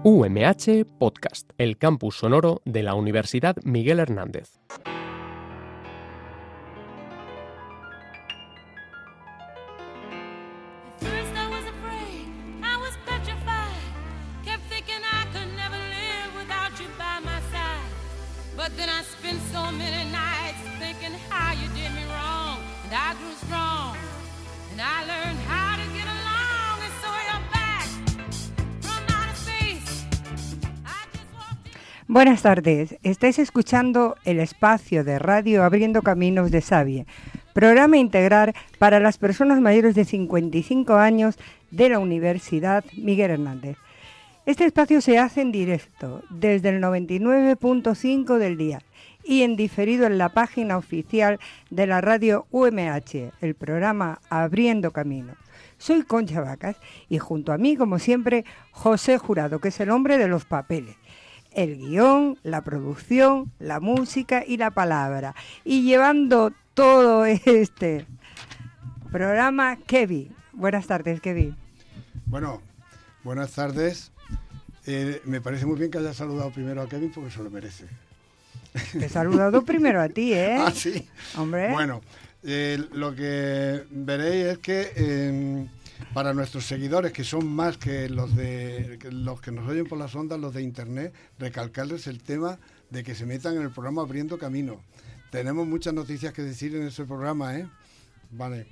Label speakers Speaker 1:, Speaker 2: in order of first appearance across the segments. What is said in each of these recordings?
Speaker 1: UMH Podcast, el campus sonoro de la Universidad Miguel Hernández.
Speaker 2: Buenas tardes, estáis escuchando el espacio de radio Abriendo Caminos de Savie, programa integral para las personas mayores de 55 años de la Universidad Miguel Hernández. Este espacio se hace en directo desde el 99.5 del día y en diferido en la página oficial de la radio UMH, el programa Abriendo Caminos. Soy Concha Vacas y junto a mí, como siempre, José Jurado, que es el hombre de los papeles. El guión, la producción, la música y la palabra. Y llevando todo este programa, Kevin. Buenas tardes, Kevin.
Speaker 3: Bueno, buenas tardes. Me parece muy bien que hayas saludado primero a Kevin porque se lo merece.
Speaker 2: Te he saludado primero a ti, ¿eh?
Speaker 3: Ah, sí.
Speaker 2: Hombre.
Speaker 3: Bueno, lo que veréis es que para nuestros seguidores, que son más que los que nos oyen por las ondas, los de internet, recalcarles el tema de que se metan en el programa Abriendo Camino. Tenemos muchas noticias que decir en ese programa, ¿eh? Vale.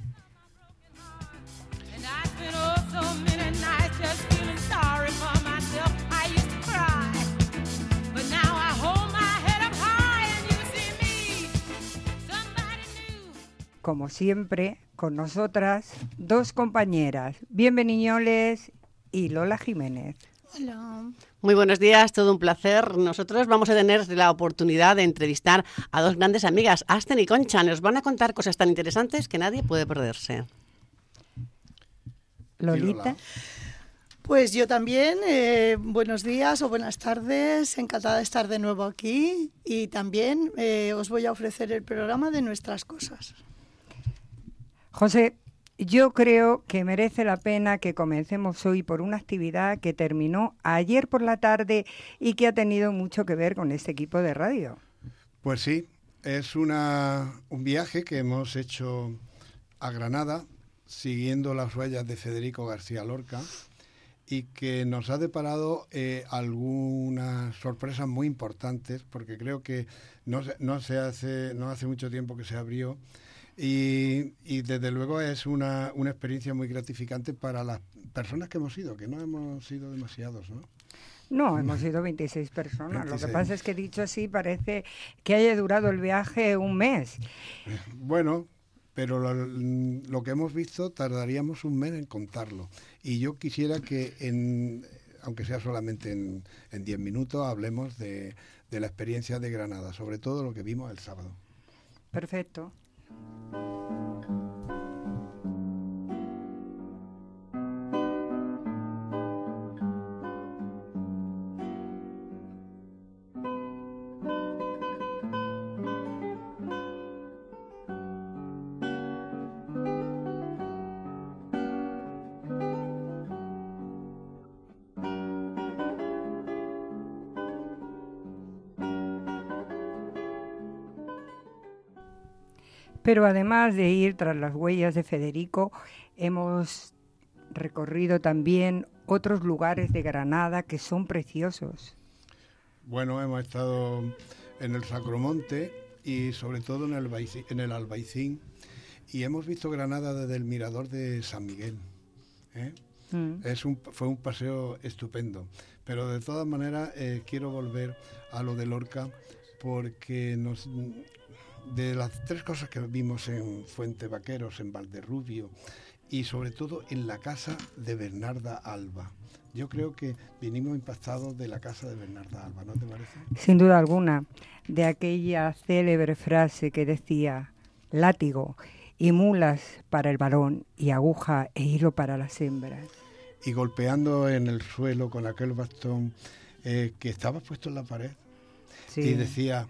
Speaker 2: Como siempre, con nosotras, dos compañeras, Bienveniñoles y Lola Jiménez.
Speaker 4: Hola. Muy buenos días, todo un placer. Nosotros vamos a tener la oportunidad de entrevistar a dos grandes amigas, Asten y Concha. Nos van a contar cosas tan interesantes que nadie puede perderse.
Speaker 2: Lolita.
Speaker 5: Pues yo también, buenos días o buenas tardes, encantada de estar de nuevo aquí y también os voy a ofrecer el programa de nuestras cosas.
Speaker 2: José, yo creo que merece la pena que comencemos hoy por una actividad que terminó ayer por la tarde y que ha tenido mucho que ver con este equipo de radio.
Speaker 3: Pues sí, es un viaje que hemos hecho a Granada siguiendo las huellas de Federico García Lorca y que nos ha deparado algunas sorpresas muy importantes, porque creo que no hace mucho tiempo que se abrió. Y desde luego es una experiencia muy gratificante para las personas que hemos ido, que no hemos sido demasiados, ¿no?
Speaker 2: No, hemos sido 26 personas.
Speaker 3: 26.
Speaker 2: Lo que pasa es que dicho así parece que haya durado el viaje un mes.
Speaker 3: Bueno, pero lo que hemos visto tardaríamos un mes en contarlo. Y yo quisiera que, aunque sea solamente en 10 minutos, hablemos de la experiencia de Granada, sobre todo lo que vimos el sábado.
Speaker 2: Perfecto. Pero además de ir tras las huellas de Federico, hemos recorrido también otros lugares de Granada que son preciosos.
Speaker 3: Bueno, hemos estado en el Sacromonte y sobre todo en el Albaicín, y hemos visto Granada desde el mirador de San Miguel, ¿eh? Fue un paseo estupendo, pero de todas maneras quiero volver a lo de Lorca porque de las tres cosas que vimos en Fuente Vaqueros, en Valderrubio y sobre todo en la casa de Bernarda Alba. Yo creo que vinimos impactados de la casa de Bernarda Alba, ¿no te parece?
Speaker 2: Sin duda alguna, de aquella célebre frase que decía: látigo y mulas para el varón y aguja e hilo para las hembras.
Speaker 3: Y golpeando en el suelo con aquel bastón que estaba puesto en la pared, sí. Y decía: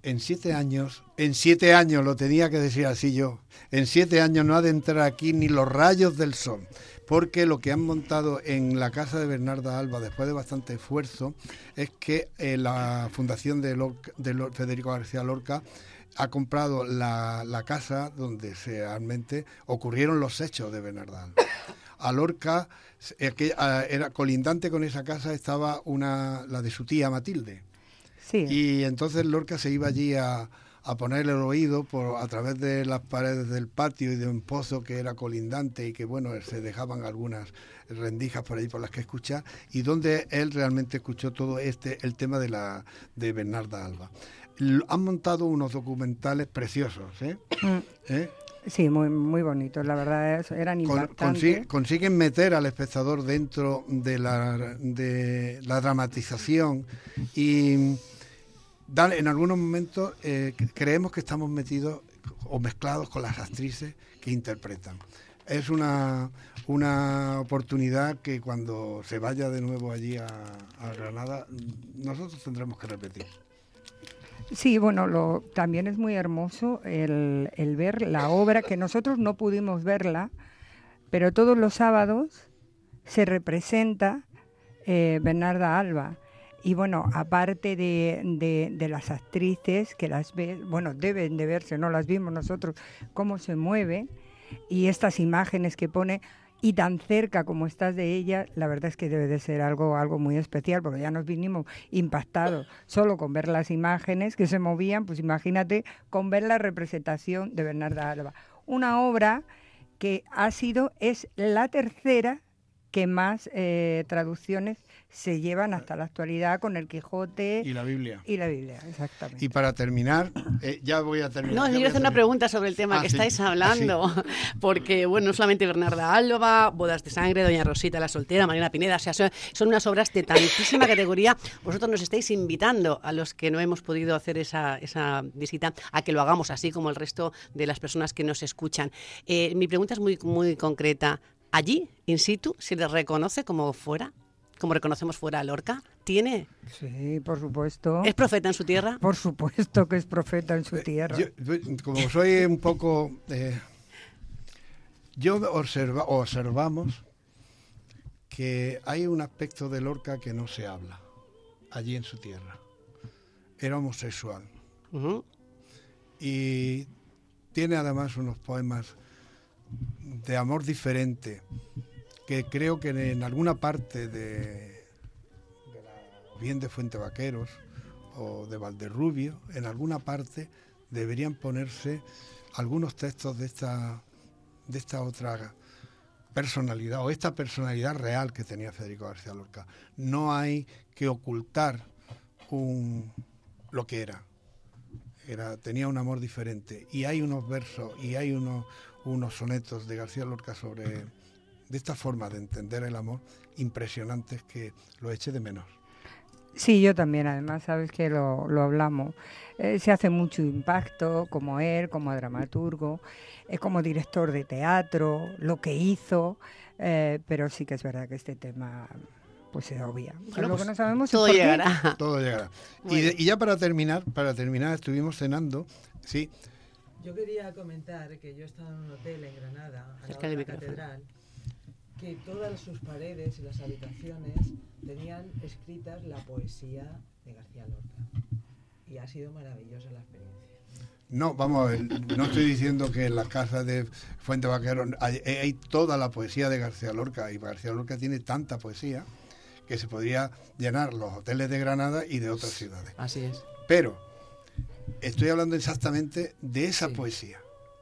Speaker 3: en 7 años lo tenía que decir así yo, en 7 años no ha de entrar aquí ni los rayos del sol, porque lo que han montado en la casa de Bernarda Alba, después de bastante esfuerzo, es que la fundación de Federico García Lorca ha comprado la casa donde realmente ocurrieron los hechos de Bernarda Alba. A Lorca, era colindante con esa casa, estaba la de su tía Matilde.
Speaker 2: Sí.
Speaker 3: Y entonces Lorca se iba allí a poner el oído a través de las paredes del patio y de un pozo que era colindante y que, bueno, se dejaban algunas rendijas por ahí por las que escuchar, y donde él realmente escuchó todo el tema de Bernarda Alba. Han montado unos documentales preciosos, ¿eh?
Speaker 2: Sí, muy, muy bonitos, la verdad, eran impactantes.
Speaker 3: Consiguen meter al espectador dentro de la dramatización y en algunos momentos creemos que estamos metidos o mezclados con las actrices que interpretan. Es una oportunidad que cuando se vaya de nuevo allí a Granada, nosotros tendremos que repetir.
Speaker 2: Sí, bueno, también es muy hermoso el ver la obra, que nosotros no pudimos verla, pero todos los sábados se representa Bernarda Alba. Y bueno, aparte de las actrices que las deben de verse, no las vimos nosotros, cómo se mueve y estas imágenes que pone y tan cerca como estás de ella, la verdad es que debe de ser algo muy especial, porque ya nos vinimos impactados solo con ver las imágenes que se movían, pues imagínate con ver la representación de Bernarda Alba. Una obra que es la tercera que más traducciones se llevan hasta la actualidad, con el Quijote
Speaker 3: y la Biblia.
Speaker 2: Y la Biblia, exactamente.
Speaker 3: Y para terminar, ya voy a terminar.
Speaker 4: No, yo quiero hacer una pregunta sobre el tema que estáis hablando, porque, bueno, no solamente Bernarda Alba, Bodas de Sangre, Doña Rosita la Soltera, Mariana Pineda, o sea, son unas obras de tantísima categoría. Vosotros nos estáis invitando, a los que no hemos podido hacer esa visita, a que lo hagamos, así como el resto de las personas que nos escuchan. Mi pregunta es muy, muy concreta. Allí, in situ, ¿se le reconoce como reconocemos fuera a Lorca? ¿Tiene?
Speaker 2: Sí, por supuesto.
Speaker 4: ¿Es profeta en su tierra?
Speaker 2: Por supuesto que es profeta en su tierra.
Speaker 3: Como soy un poco... observamos que hay un aspecto de Lorca que no se habla allí en su tierra. Era homosexual.
Speaker 4: Uh-huh.
Speaker 3: Y tiene además unos poemas de amor diferente, que creo que en alguna parte bien de Fuente Vaqueros o de Valderrubio, en alguna parte deberían ponerse algunos textos de esta otra personalidad, o esta personalidad real que tenía Federico García Lorca. No hay que ocultar lo que era. Tenía un amor diferente, y hay unos versos y hay unos sonetos de García Lorca de esta forma de entender el amor impresionantes, que lo eché de menos.
Speaker 2: Sí, yo también, además, sabes que lo hablamos. Se hace mucho impacto como él, como dramaturgo, como director de teatro, lo que hizo, pero sí que es verdad que este tema pues se obvia.
Speaker 4: Bueno,
Speaker 2: lo que no sabemos
Speaker 4: todo
Speaker 2: es por
Speaker 4: llegará.
Speaker 2: qué.
Speaker 3: Todo llegará.
Speaker 4: Bueno.
Speaker 3: Y ya para terminar, estuvimos cenando, sí.
Speaker 6: Yo quería comentar que yo he estado en un hotel en Granada, al
Speaker 4: Cerca
Speaker 6: lado de
Speaker 4: del
Speaker 6: la
Speaker 4: micrófono.
Speaker 6: catedral, que todas sus paredes y las habitaciones tenían escritas la poesía de García Lorca. Y ha sido maravillosa la experiencia.
Speaker 3: No, vamos a ver, no estoy diciendo que en la casa de Fuente Vaquero hay toda la poesía de García Lorca, y García Lorca tiene tanta poesía que se podría llenar los hoteles de Granada y de otras ciudades.
Speaker 6: Así es.
Speaker 3: Pero estoy hablando exactamente de esa
Speaker 6: Sí.
Speaker 3: poesía.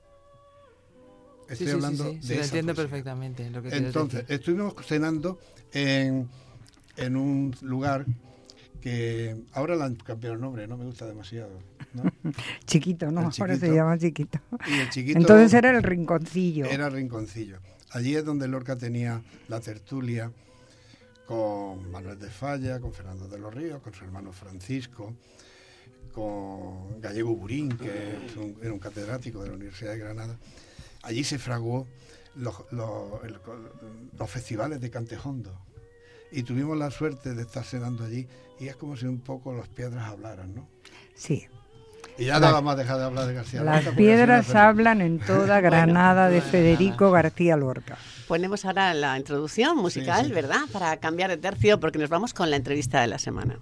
Speaker 6: Sí,
Speaker 3: Estoy hablando de
Speaker 6: se lo
Speaker 3: esa
Speaker 6: entiendo
Speaker 3: poesía.
Speaker 6: perfectamente lo que quieres
Speaker 3: Entonces,
Speaker 6: decir.
Speaker 3: estuvimos cenando en un lugar que ahora le han cambiado el nombre, no me gusta demasiado, ¿no?
Speaker 2: Chiquito, ¿no?
Speaker 3: El
Speaker 2: Ahora se
Speaker 3: Chiquito.
Speaker 2: llama Chiquito.
Speaker 3: Y el Chiquito
Speaker 2: Entonces era el Rinconcillo.
Speaker 3: era Rinconcillo. Allí es donde Lorca tenía la tertulia con Manuel de Falla, con Fernando de los Ríos, con su hermano Francisco, con Gallego Burín, que era un catedrático de la Universidad de Granada. Allí se fraguó los festivales de Cantejondo, y tuvimos la suerte de estar cenando allí, y es como si un poco las piedras hablaran, ¿no?
Speaker 2: Sí.
Speaker 3: Y ya nada más dejar de hablar de García Lorca.
Speaker 2: Las piedras hablan en toda Granada de Federico García Lorca.
Speaker 4: Ponemos ahora la introducción musical, sí. ¿Verdad? Para cambiar de tercio, porque nos vamos con la entrevista de la semana.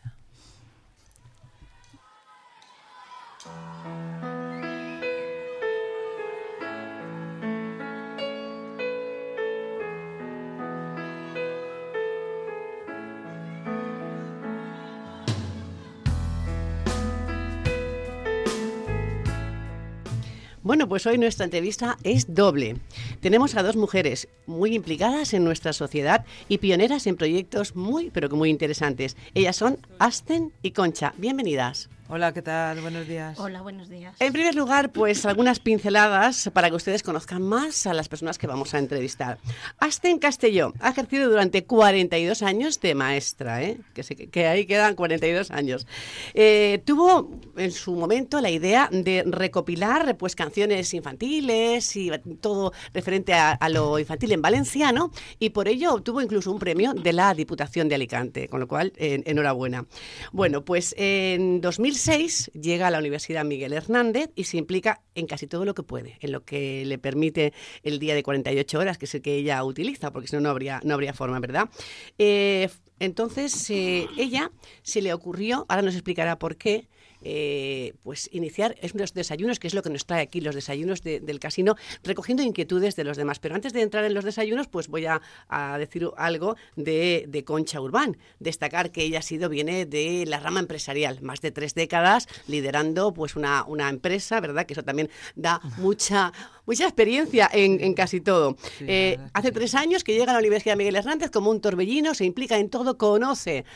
Speaker 4: Bueno, pues hoy nuestra entrevista es doble. Tenemos a dos mujeres muy implicadas en nuestra sociedad y pioneras en proyectos muy, pero que muy interesantes. Ellas son Asten y Concha. Bienvenidas.
Speaker 6: Hola, ¿qué tal? Buenos días.
Speaker 7: Hola, buenos días.
Speaker 4: En primer lugar, pues algunas pinceladas para que ustedes conozcan más a las personas que vamos a entrevistar. Asten Castelló ha ejercido durante 42 años de maestra, que ahí quedan 42 años. Tuvo en su momento la idea de recopilar pues canciones infantiles y todo referente a lo infantil en valenciano, y por ello obtuvo incluso un premio de la Diputación de Alicante, con lo cual enhorabuena. Bueno, pues en 2006 llega a la Universidad Miguel Hernández y se implica en casi todo lo que puede, en lo que le permite el día de 48 horas, que es el que ella utiliza, porque si no, no habría forma, ¿verdad? Entonces, ella se le ocurrió, ahora nos explicará por qué, pues iniciar unos desayunos, que es lo que nos trae aquí, los desayunos del casino, recogiendo inquietudes de los demás. Pero antes de entrar en los desayunos, pues voy a decir algo de Concha Urbán. Destacar que ella viene de la rama empresarial, más de 3 décadas liderando pues una empresa, ¿verdad? Que eso también da mucha experiencia en casi todo. Sí, hace 3 años que llega a la Universidad Miguel Hernández como un torbellino, se implica en todo, conoce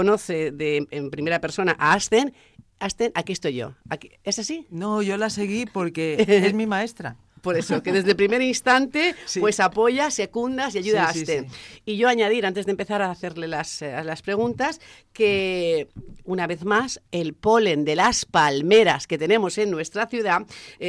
Speaker 4: en primera persona a Asten. Asten, aquí estoy yo. ¿Es así?
Speaker 6: No, yo la seguí porque es mi maestra.
Speaker 4: Por eso, que desde el primer instante pues apoya, secundas y ayuda a Asten. Sí. Y yo añadir, antes de empezar a hacerle las preguntas, que una vez más el polen de las palmeras que tenemos en nuestra ciudad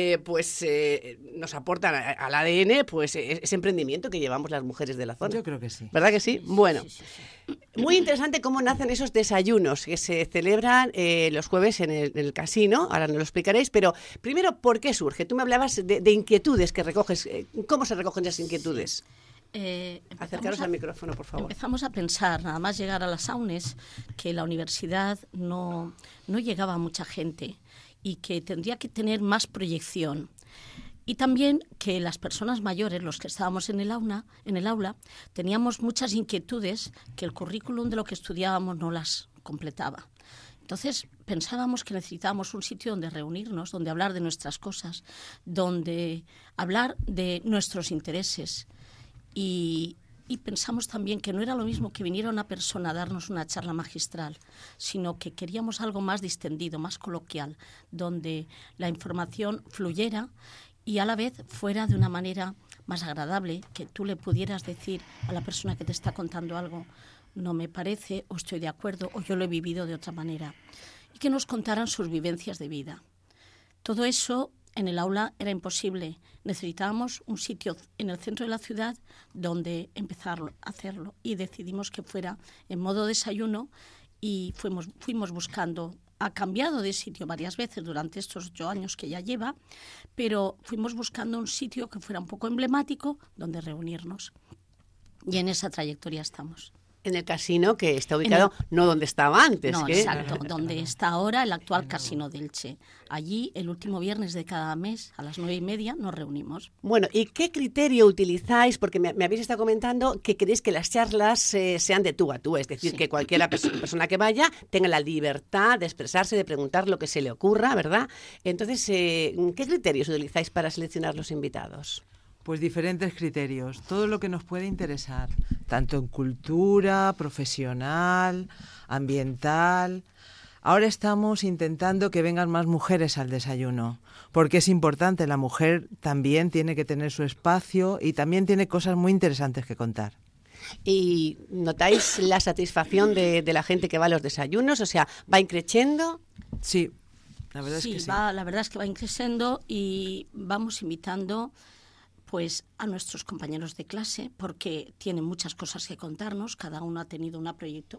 Speaker 4: nos aportan al ADN pues ese emprendimiento que llevamos las mujeres de la zona.
Speaker 6: Yo creo que sí.
Speaker 4: ¿Verdad que sí? Bueno. Sí. Muy interesante cómo nacen esos desayunos que se celebran los jueves en el casino, ahora nos lo explicaréis, pero primero, ¿por qué surge? Tú me hablabas de inquietudes que recoges. ¿Cómo se recogen esas inquietudes? Acercaros al micrófono, por favor.
Speaker 7: Empezamos a pensar, nada más llegar a las AUNES, que la universidad no llegaba a mucha gente y que tendría que tener más proyección. Y también que las personas mayores, los que estábamos en el aula, teníamos muchas inquietudes que el currículum de lo que estudiábamos no las completaba. Entonces pensábamos que necesitábamos un sitio donde reunirnos, donde hablar de nuestras cosas, donde hablar de nuestros intereses. Y pensamos también que no era lo mismo que viniera una persona a darnos una charla magistral, sino que queríamos algo más distendido, más coloquial, donde la información fluyera y a la vez fuera de una manera más agradable, que tú le pudieras decir a la persona que te está contando algo, no me parece, o estoy de acuerdo, o yo lo he vivido de otra manera, y que nos contaran sus vivencias de vida. Todo eso en el aula era imposible. Necesitábamos un sitio en el centro de la ciudad donde empezar a hacerlo, y decidimos que fuera en modo desayuno y fuimos buscando. Ha cambiado de sitio varias veces durante estos 8 años que ya lleva, pero fuimos buscando un sitio que fuera un poco emblemático donde reunirnos. Y en esa trayectoria estamos.
Speaker 4: En el casino, que está ubicado no donde estaba antes.
Speaker 7: No, exacto, donde está ahora el actual Casino de Elche. Allí, el último viernes de cada mes, a las 9:30, nos reunimos.
Speaker 4: Bueno, ¿y qué criterio utilizáis? Porque me habéis estado comentando que queréis que las charlas sean de tú a tú, es decir, que cualquier persona que vaya tenga la libertad de expresarse, de preguntar lo que se le ocurra, ¿verdad? Entonces, ¿qué criterios utilizáis para seleccionar los invitados?
Speaker 6: Pues diferentes criterios, todo lo que nos puede interesar, tanto en cultura, profesional, ambiental. Ahora estamos intentando que vengan más mujeres al desayuno, porque es importante, la mujer también tiene que tener su espacio y también tiene cosas muy interesantes que contar.
Speaker 4: ¿Y notáis la satisfacción de la gente que va a los desayunos? O sea, ¿va increciendo?
Speaker 6: Sí, la verdad es que sí.
Speaker 7: La verdad es que va increciendo y vamos invitando pues a nuestros compañeros de clase, porque tienen muchas cosas que contarnos, cada uno ha tenido una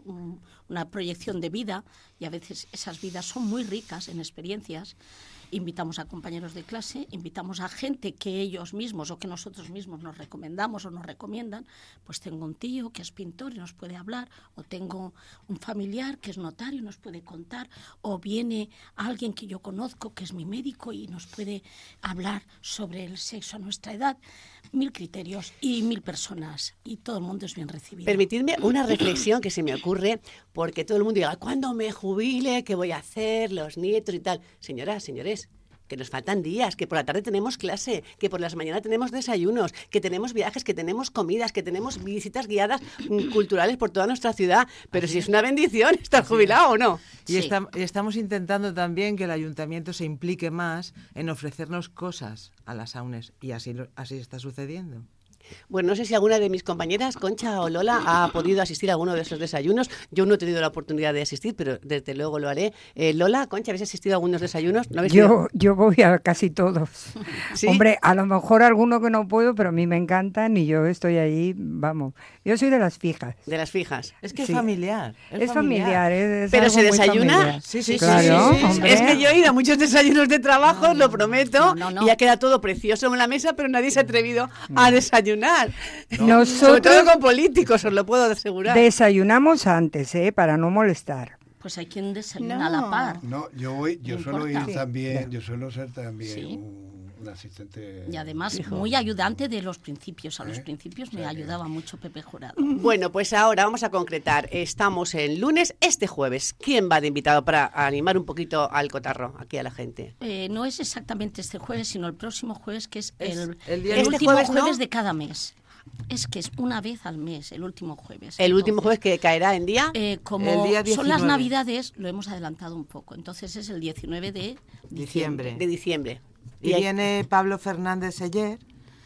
Speaker 7: proyección de vida y a veces esas vidas son muy ricas en experiencias. Invitamos a compañeros de clase, invitamos a gente que ellos mismos o que nosotros mismos nos recomendamos o nos recomiendan. Pues tengo un tío que es pintor y nos puede hablar, o tengo un familiar que es notario y nos puede contar, o viene alguien que yo conozco que es mi médico y nos puede hablar sobre el sexo a nuestra edad. 1000 criterios y 1000 personas, y todo el mundo es bien recibido.
Speaker 4: Permitidme una reflexión que se me ocurre, porque todo el mundo diga, ¿cuándo me jubile? ¿Qué voy a hacer? Los nietos y tal. Señoras, señores, que nos faltan días, que por la tarde tenemos clase, que por las mañanas tenemos desayunos, que tenemos viajes, que tenemos comidas, que tenemos visitas guiadas culturales por toda nuestra ciudad. Pero si es una bendición estar jubilado o no.
Speaker 6: Y estamos intentando también que el ayuntamiento se implique más en ofrecernos cosas a las AUNES, y así está sucediendo.
Speaker 4: Bueno, no sé si alguna de mis compañeras, Concha o Lola, ha podido asistir a alguno de esos desayunos. Yo no he tenido la oportunidad de asistir, pero desde luego lo haré. Lola, Concha, ¿habéis asistido a algunos desayunos? ¿No
Speaker 2: yo voy a casi todos.
Speaker 4: ¿Sí?
Speaker 2: Hombre, a lo mejor alguno que no puedo, pero a mí me encantan y yo estoy ahí, vamos. Yo soy de las fijas.
Speaker 4: De las fijas.
Speaker 6: Es que es familiar.
Speaker 2: Es familiar.
Speaker 4: ¿Pero se desayuna?
Speaker 2: Familiar.
Speaker 6: Sí,
Speaker 2: claro,
Speaker 6: sí.
Speaker 4: Es que yo he ido a muchos desayunos de trabajo,
Speaker 7: No,
Speaker 4: lo prometo,
Speaker 7: no.
Speaker 4: y ya queda todo precioso en la mesa, pero nadie se ha atrevido a desayunar. Sobre
Speaker 2: Nosotros
Speaker 4: todo con políticos, os lo puedo asegurar.
Speaker 2: desayunamos antes, para no molestar.
Speaker 7: Pues hay quien desayuna a la par.
Speaker 3: No, yo
Speaker 7: No
Speaker 3: suelo
Speaker 7: importa.
Speaker 3: ir también, yo suelo ser también
Speaker 7: Sí.
Speaker 3: un asistente.
Speaker 7: Y además muy ayudante de los principios. A los principios me ayudaba mucho Pepe Jurado.
Speaker 4: Bueno, pues ahora vamos a concretar. Estamos en lunes, este jueves. ¿Quién va de invitado para animar un poquito al cotarro aquí a la gente?
Speaker 7: No es exactamente este jueves, sino el próximo jueves, que es el
Speaker 6: día
Speaker 7: último
Speaker 4: jueves,
Speaker 7: jueves
Speaker 4: ¿no?
Speaker 7: de cada mes. Es que es una vez al mes, el último jueves.
Speaker 4: El último
Speaker 7: Entonces,
Speaker 4: jueves que caerá en día.
Speaker 7: Como
Speaker 6: El día
Speaker 7: son las
Speaker 6: 19.
Speaker 7: Navidades, lo hemos adelantado un poco. Entonces es el 19 de diciembre.
Speaker 4: De diciembre.
Speaker 6: Y
Speaker 4: hay-
Speaker 6: viene Pablo Fernández Seller,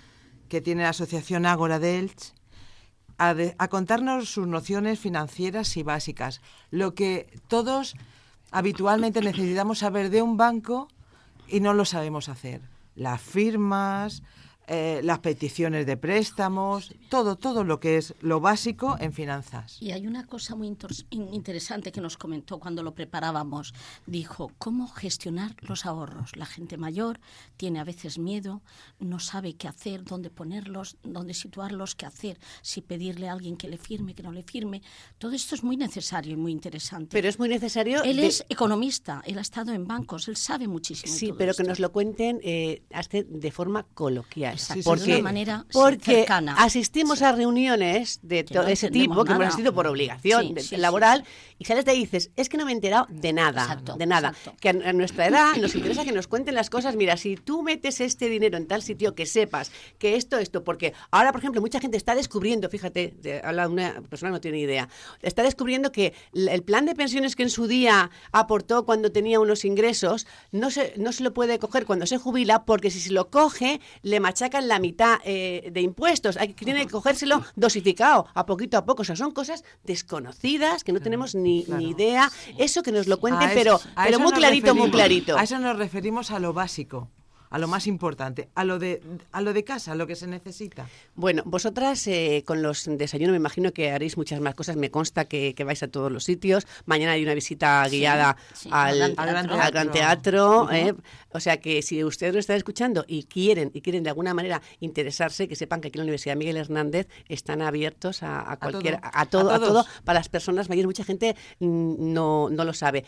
Speaker 6: que tiene la Asociación Ágora de Elche, a contarnos sus nociones financieras y básicas. Lo que todos habitualmente necesitamos saber de un banco y no lo sabemos hacer. Las firmas, las peticiones de préstamos, todo lo que es lo básico en finanzas.
Speaker 7: Y hay una cosa muy interesante que nos comentó cuando lo preparábamos. Dijo, ¿cómo gestionar los ahorros? La gente mayor tiene a veces miedo, no sabe qué hacer, dónde ponerlos, dónde situarlos, qué hacer, si pedirle a alguien que le firme, que no le firme. Todo esto es muy necesario y muy interesante.
Speaker 4: Pero es muy necesario.
Speaker 7: Él es economista, él ha estado en bancos, él sabe muchísimo. de
Speaker 4: Sí,
Speaker 7: todo
Speaker 4: pero
Speaker 7: esto.
Speaker 4: que nos lo cuenten de forma coloquial.
Speaker 7: Exacto,
Speaker 4: Porque,
Speaker 7: de una manera
Speaker 4: porque
Speaker 7: cercana.
Speaker 4: asistimos a reuniones de
Speaker 7: Que
Speaker 4: todo
Speaker 7: no
Speaker 4: ese
Speaker 7: entendemos
Speaker 4: tipo, que hemos
Speaker 7: nada.
Speaker 4: asistido por obligación laboral, y sales de ahí y dices, es que no me he enterado de nada,
Speaker 7: Exacto,
Speaker 4: de nada.
Speaker 7: exacto.
Speaker 4: Que a nuestra edad nos interesa que nos cuenten las cosas. Mira, si tú metes este dinero en tal sitio, que sepas que esto, porque ahora, por ejemplo, mucha gente está descubriendo, fíjate, habla de una persona que no tiene idea, está descubriendo que el plan de pensiones que en su día aportó cuando tenía unos ingresos, no se lo puede coger cuando se jubila, porque si se lo coge, le machacan la mitad de impuestos. Tiene que cogérselo dosificado, a poco. O sea, son cosas desconocidas que no tenemos ni idea. Eso que nos lo cuenten, pero
Speaker 6: eso
Speaker 4: muy
Speaker 6: nos
Speaker 4: clarito, muy
Speaker 6: referimos.
Speaker 4: clarito.
Speaker 6: A eso nos referimos, a lo básico, a lo más importante, a lo de casa, a lo que se necesita.
Speaker 4: Bueno, vosotras con los desayunos me imagino que haréis muchas más cosas. Me consta que vais a todos los sitios. Mañana hay una visita guiada al Gran Teatro. O sea que si ustedes lo están escuchando y quieren de alguna manera interesarse, que sepan que aquí en la Universidad Miguel Hernández están abiertos a todo para las personas mayores. Mucha gente no lo sabe.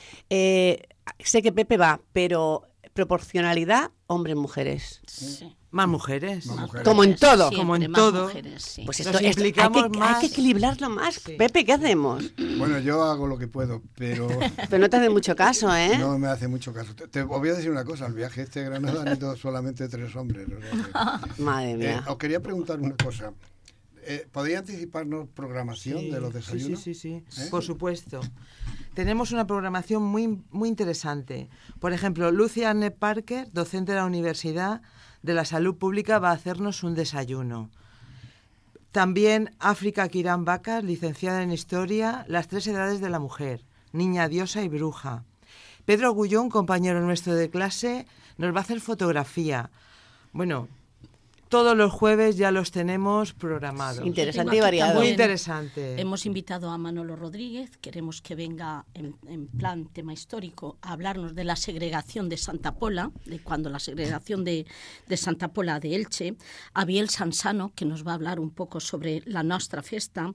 Speaker 4: Sé que Pepe va, pero proporcionalidad hombres-mujeres.
Speaker 7: Sí.
Speaker 6: Más mujeres.
Speaker 4: Como en todo.
Speaker 7: Siempre,
Speaker 6: Como en
Speaker 7: más
Speaker 6: todo.
Speaker 7: mujeres, sí.
Speaker 4: Pues
Speaker 6: Nos implicamos
Speaker 4: hay
Speaker 6: más.
Speaker 4: que equilibrarlo más.
Speaker 6: Sí.
Speaker 4: Pepe, ¿qué hacemos?
Speaker 3: Bueno, yo hago lo que puedo, pero
Speaker 4: Pero no te hace mucho caso, ¿eh?
Speaker 3: no me hace mucho caso. Os voy a decir una cosa, al viaje a Granada han ido solamente 3 hombres. O sea que,
Speaker 4: Madre mía.
Speaker 3: os quería preguntar una cosa. ¿Podría anticiparnos programación de los desayunos?
Speaker 6: Sí. Por supuesto. Tenemos una programación muy, muy interesante. Por ejemplo, Lucia Anne Parker, docente de la Universidad de la Salud Pública, va a hacernos un desayuno. También África Quirán Vacas, licenciada en Historia, Las 3 edades de la mujer, niña, diosa y bruja. Pedro Gullón, compañero nuestro de clase, nos va a hacer fotografía. Bueno, todos los jueves ya los tenemos programados.
Speaker 4: Interesante y variado.
Speaker 6: Muy interesante.
Speaker 7: Hemos invitado a Manolo Rodríguez, queremos que venga en plan tema histórico a hablarnos de la segregación de Santa Pola, de cuando la segregación de Santa Pola de Elche, a Biel Sansano, que nos va a hablar un poco sobre la nostra festa,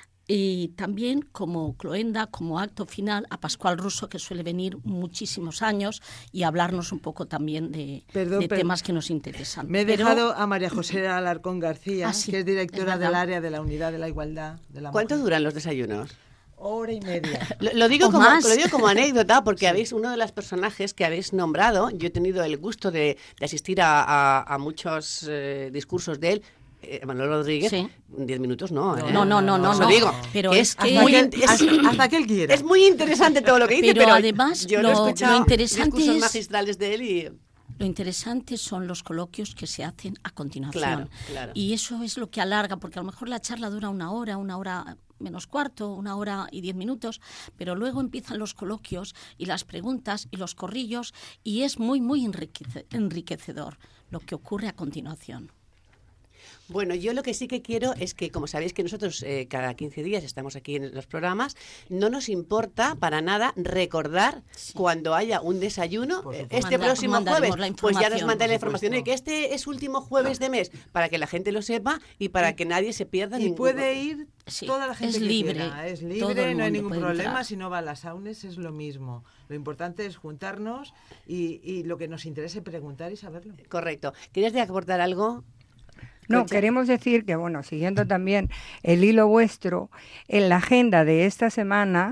Speaker 7: y también como cloenda, como acto final, a Pascual Russo, que suele venir muchísimos años y hablarnos un poco también de temas que nos interesan.
Speaker 6: Me he dejado a María José Alarcón García,
Speaker 7: sí,
Speaker 6: que es directora del área de la Unidad de la Igualdad de la
Speaker 4: ¿Cuánto
Speaker 6: Mujer.
Speaker 4: duran los desayunos?
Speaker 6: Hora y media.
Speaker 4: Lo digo
Speaker 7: O
Speaker 4: como anécdota, porque habéis uno de los personajes que habéis nombrado. Yo he tenido el gusto de asistir a muchos discursos de él. Manolo Rodríguez,
Speaker 7: Sí.
Speaker 4: 10 minutos no.
Speaker 7: No.
Speaker 4: Digo,
Speaker 7: Pero
Speaker 4: que
Speaker 7: es que
Speaker 6: hasta que él quiera.
Speaker 4: es muy interesante todo lo que dice,
Speaker 7: Pero
Speaker 4: pero
Speaker 7: además
Speaker 4: yo
Speaker 7: lo
Speaker 4: he escuchado
Speaker 7: interesante
Speaker 4: discursos
Speaker 7: es-
Speaker 4: magistrales de él y...
Speaker 7: Lo interesante son los coloquios que se hacen a continuación.
Speaker 4: Claro.
Speaker 7: Y eso es lo que alarga, porque a lo mejor la charla dura una hora menos cuarto, 1 hora y 10 minutos, pero luego empiezan los coloquios y las preguntas y los corrillos, y es muy, muy enriquecedor lo que ocurre a continuación.
Speaker 4: Bueno, yo lo que sí que quiero es que, como sabéis que nosotros cada 15 días estamos aquí en los programas, no nos importa para nada recordar cuando haya un desayuno, este próximo jueves, pues ya nos mandan la información de que este es último jueves de mes, para que la gente lo sepa y para que nadie se pierda.
Speaker 6: Y puede ir
Speaker 7: Sí,
Speaker 6: toda la gente
Speaker 7: es
Speaker 6: que
Speaker 7: libre,
Speaker 6: quiera. Es
Speaker 7: todo
Speaker 6: libre,
Speaker 7: el
Speaker 6: no hay
Speaker 7: mundo
Speaker 6: ningún
Speaker 7: puede
Speaker 6: problema.
Speaker 7: entrar.
Speaker 6: Si no va a las aunes es lo mismo. Lo importante es juntarnos y lo que nos interese preguntar y saberlo.
Speaker 4: Correcto. ¿Quieres aportar algo?
Speaker 2: No,
Speaker 4: Concha.
Speaker 2: queremos decir que, bueno, siguiendo también el hilo vuestro, en la agenda de esta semana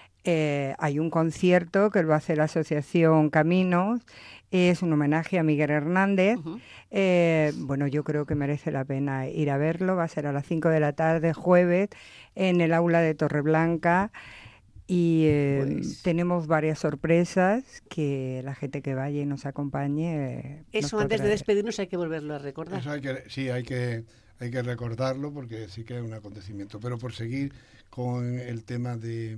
Speaker 2: hay un concierto que lo va a hacer la Asociación Caminos, es un homenaje a Miguel Hernández.
Speaker 7: Ujú.
Speaker 2: Bueno, yo creo que merece la pena ir a verlo, va a ser a las 5 de la tarde, jueves, en el aula de Torreblanca. Y
Speaker 4: Pues-
Speaker 2: tenemos varias sorpresas que la gente que vaya y nos acompañe.
Speaker 4: Eso
Speaker 2: nos
Speaker 4: antes de
Speaker 2: podrá-
Speaker 4: despedirnos hay que volverlo a recordar.
Speaker 3: Eso hay que recordarlo porque sí que es un acontecimiento. Pero por seguir con el tema de,